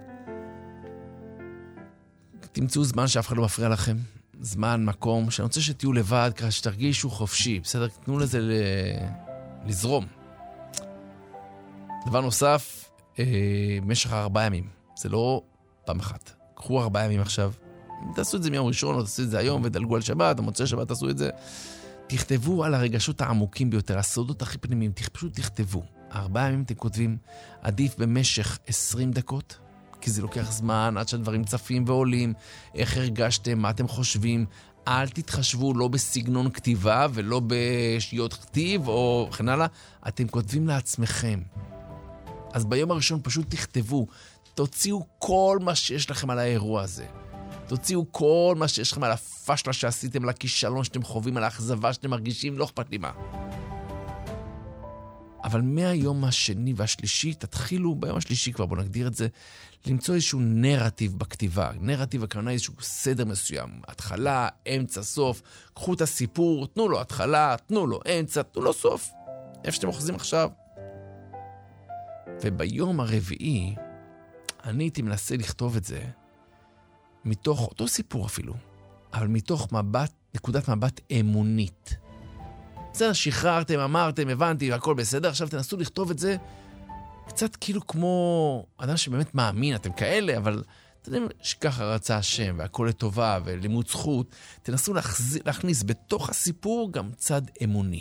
תמצאו זמן שאף אחד לא מפריע לכם. זמן, מקום, שאני רוצה שתהיו לבד, ככה שתרגישו חופשי. בסדר, תנו לזה ל... לזרום. דבר נוסף, אה, במשך ארבעה ימים. זה לא פעם אחת. קחו ארבעה ימים עכשיו. תעשו את זה מיום ראשון, או תעשו את זה היום, ודלגו על שבת, או מוצאי שבת, תעשו את זה. תכתבו על הרגשות העמוקים ביותר, הסודות הכי פנימיים, פשוט תכתבו. ארבעה ימים אתם כותבים, עדיף במשך עשרים דקות, כי זה לוקח זמן עד שהדברים צפים ועולים, איך הרגשתם, מה אתם חושבים, אל תתחשבו לא בסגנון כתיבה ולא בשיות כתיב או וכן הלאה, אתם כותבים לעצמכם. אז ביום הראשון פשוט תכתבו, תוציאו כל מה שיש לכם על האירוע הזה. תוציאו כל מה שיש לכם על הפשלה שעשיתם, על הכישלון שאתם חווים, על האכזבה שאתם מרגישים, לא אכפת לי מה. אבל מהיום השני והשלישי, תתחילו, ביום השלישי כבר, בואו נגדיר את זה, למצוא איזשהו נרטיב בכתיבה. נרטיב הכוונה איזשהו סדר מסוים. התחלה, אמצע, סוף. קחו את הסיפור, תנו לו התחלה, תנו לו אמצע, תנו לו סוף. איפה שאתם אוחזים עכשיו. וביום הרביעי, אני הייתי מנסה לכתוב את זה, מתוך אותו סיפור אפילו, אבל מתוך מבט, נקודת מבט אמונית. בסדר, שחררתם, אמרתם, הבנתי, והכל בסדר, עכשיו תנסו לכתוב את זה קצת כאילו כמו אדם שבאמת מאמין, אתם כאלה, אבל אתם יודעים שככה רצה השם, והכל לטובה, ולימוד זכות, תנסו להכניס, להכניס בתוך הסיפור גם צד אמוני.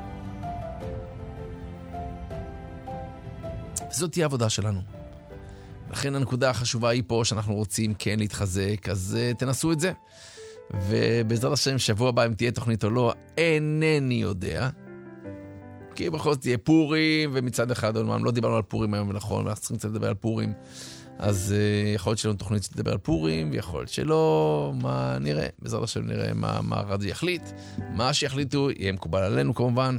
וזאת תהיה העבודה שלנו. לכן הנקודה החשובה היא פה שאנחנו רוצים כן להתחזק, אז uh, תנסו את זה. ובעזרת השם שבוע הבא אם תהיה תוכנית או לא, אינני יודע. כי בכל זאת תהיה פורים, ומצד אחד לא דיברנו על פורים היום ונכון, ואנחנו צריכים קצת לדבר על פורים. אז uh, יכול להיות שלנו תוכנית שתדבר על פורים, ויכול להיות שלא, מה נראה. בעזרת השם נראה מה, מה הרדיו יחליט. מה שיחליטו יהיה מקובל עלינו כמובן.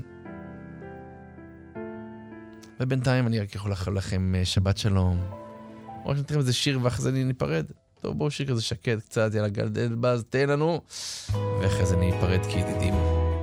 ובינתיים אני רק יכול לאחל לכם שבת שלום. או שנתחיל איזה שיר ואחרי זה ניפרד. טוב, בואו שיר כזה שקט קצת, יאללה גלדל באז, תן לנו. ואחרי זה ניפרד כידידים.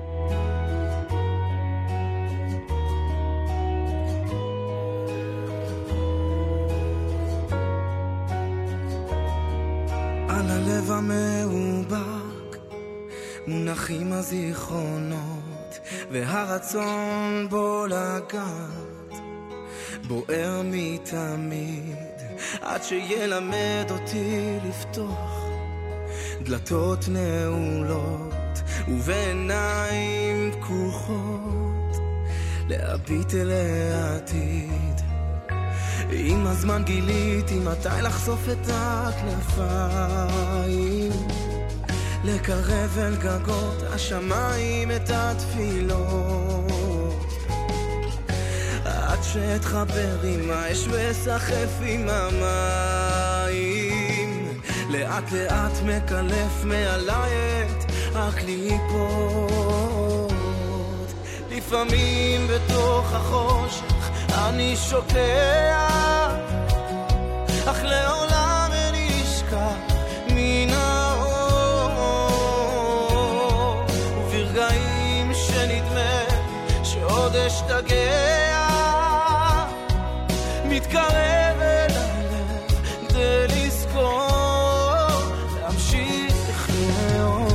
על הלב המאובק מונחים הזיכרונות והרצון בו לגעת בוער מתמיד עד שילמד אותי לפתוח דלתות נעולות ובעיניים פקוחות להביט אל העתיד. עם הזמן גיליתי מתי לחשוף את הכנפיים לקרב אל גגות השמיים את התפילות עד שאתחבר עם האש וסחף עם המים לאט לאט מקלף מעלי את הקליפות לפעמים בתוך החושך אני שוקע אך לעולם אין אשכח מן האור וברגעים שנדמה שעוד אשתגע מתקרב אל הלב כדי לזכור להמשיך לאור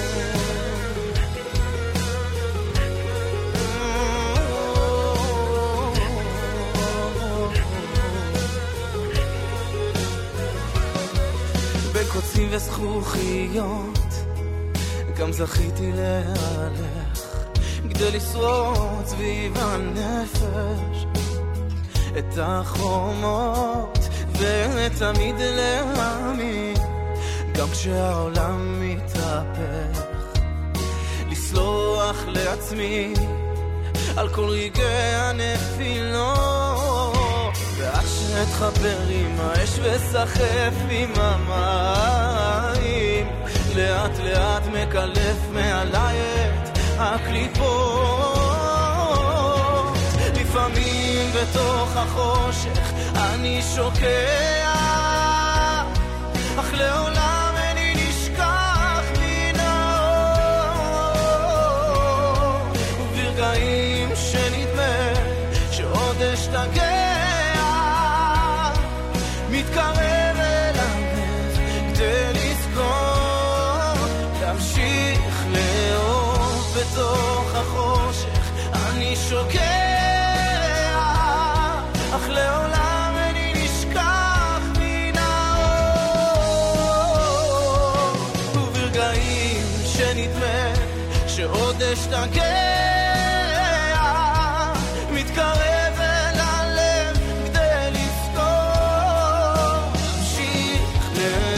בקוצים וזכוכיות גם זכיתי להלך כדי לשרוד סביב הנפש את החומות ותמיד להאמין גם כשהעולם מתהפך לסלוח לעצמי על כל רגעי הנפילות ועד שאתחבר עם האש וסחף עם המים לאט לאט מקלף מעלי את הקליפות לפעמים בתוך החושך אני שוקע אך לעולם איני נשכח מן האור וברגעים שנדמה שעוד אשתגע מתקרב אל הלב כדי לזכור להמשיך לאור בתוך החושך אני שוקע אך לעולם איני נשכח מן האור וברגעים שנדמה שעוד אשתגע מתקרב אל הלב כדי לזכור להמשיך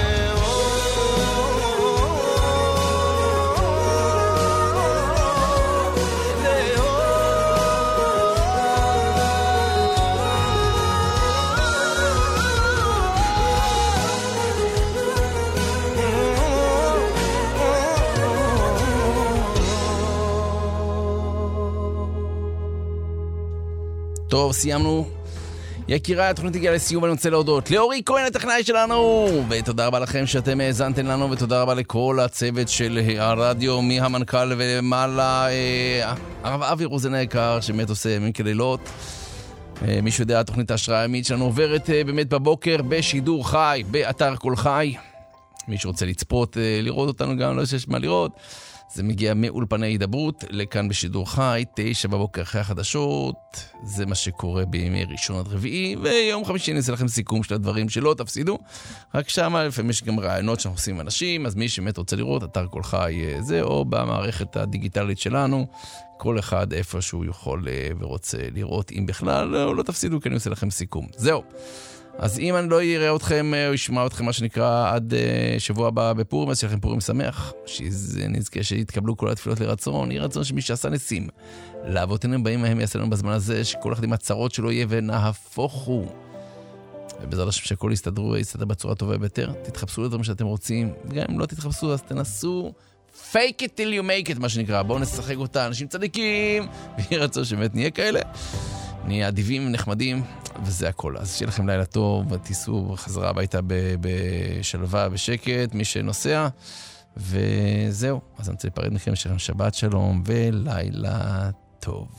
טוב, סיימנו. יקירה, התוכנית הגיעה לסיום, אני רוצה להודות לאורי כהן הטכנאי שלנו, ותודה רבה לכם שאתם האזנתם לנו, ותודה רבה לכל הצוות של הרדיו, מהמנכ"ל ולמעלה, הרב אבי רוזן היקר, שבאמת עושה ימים כלילות. מי שיודע, התוכנית ההשראה הימית שלנו עוברת באמת בבוקר בשידור חי, באתר כל חי. מי שרוצה לצפות, לראות אותנו גם, לא שיש מה לראות, זה מגיע מאולפני הידברות, לכאן בשידור חי, תשע בבוקר אחרי החדשות. זה מה שקורה בימי ראשון עד רביעי, ויום חמישי נעשה לכם סיכום של הדברים שלא תפסידו. רק שם, לפעמים יש גם רעיונות שאנחנו עושים עם אנשים, אז מי שבאמת רוצה לראות, אתר כל חי זה, או במערכת הדיגיטלית שלנו, כל אחד איפה שהוא יכול ורוצה לראות, אם בכלל, או לא תפסידו, כי אני עושה לכם סיכום. זהו. אז אם אני לא יראה אתכם או ישמע אתכם, מה שנקרא, עד uh, שבוע הבא בפורים, אז שלכם פורים שמח, שנזכה שיתקבלו כל התפילות לרצון, יהיה רצון שמי שעשה ניסים. לאבותינו באים מהם יעשה לנו בזמן הזה, שכל אחד עם הצרות שלו יהיה ונהפוכו. ובעזרת השם שכל יסתדרו, יסתדר בצורה טובה ביותר, תתחפשו לדברים שאתם רוצים, גם אם לא תתחפשו, אז תנסו, fake it till you make it, מה שנקרא, בואו נשחק אותה, אנשים צדיקים, ויהיה רצון שבאמת נהיה כאלה. נהיה אדיבים, נחמדים, וזה הכל. אז שיהיה לכם לילה טוב, ותיסעו חזרה הביתה בשלווה, בשקט, מי שנוסע, וזהו. אז אני רוצה להיפרד מכם, שלכם שבת שלום, ולילה טוב.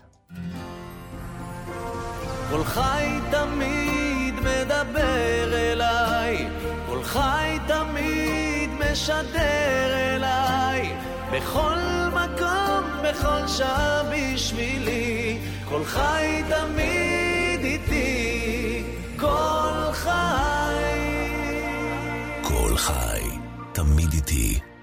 כל חי תמיד מדבר אליי, כל חי תמיד משדר אליי, בכל מקום, בכל שעה בשבילי, כל חי תמיד איתי, כל חי. כל חי תמיד איתי.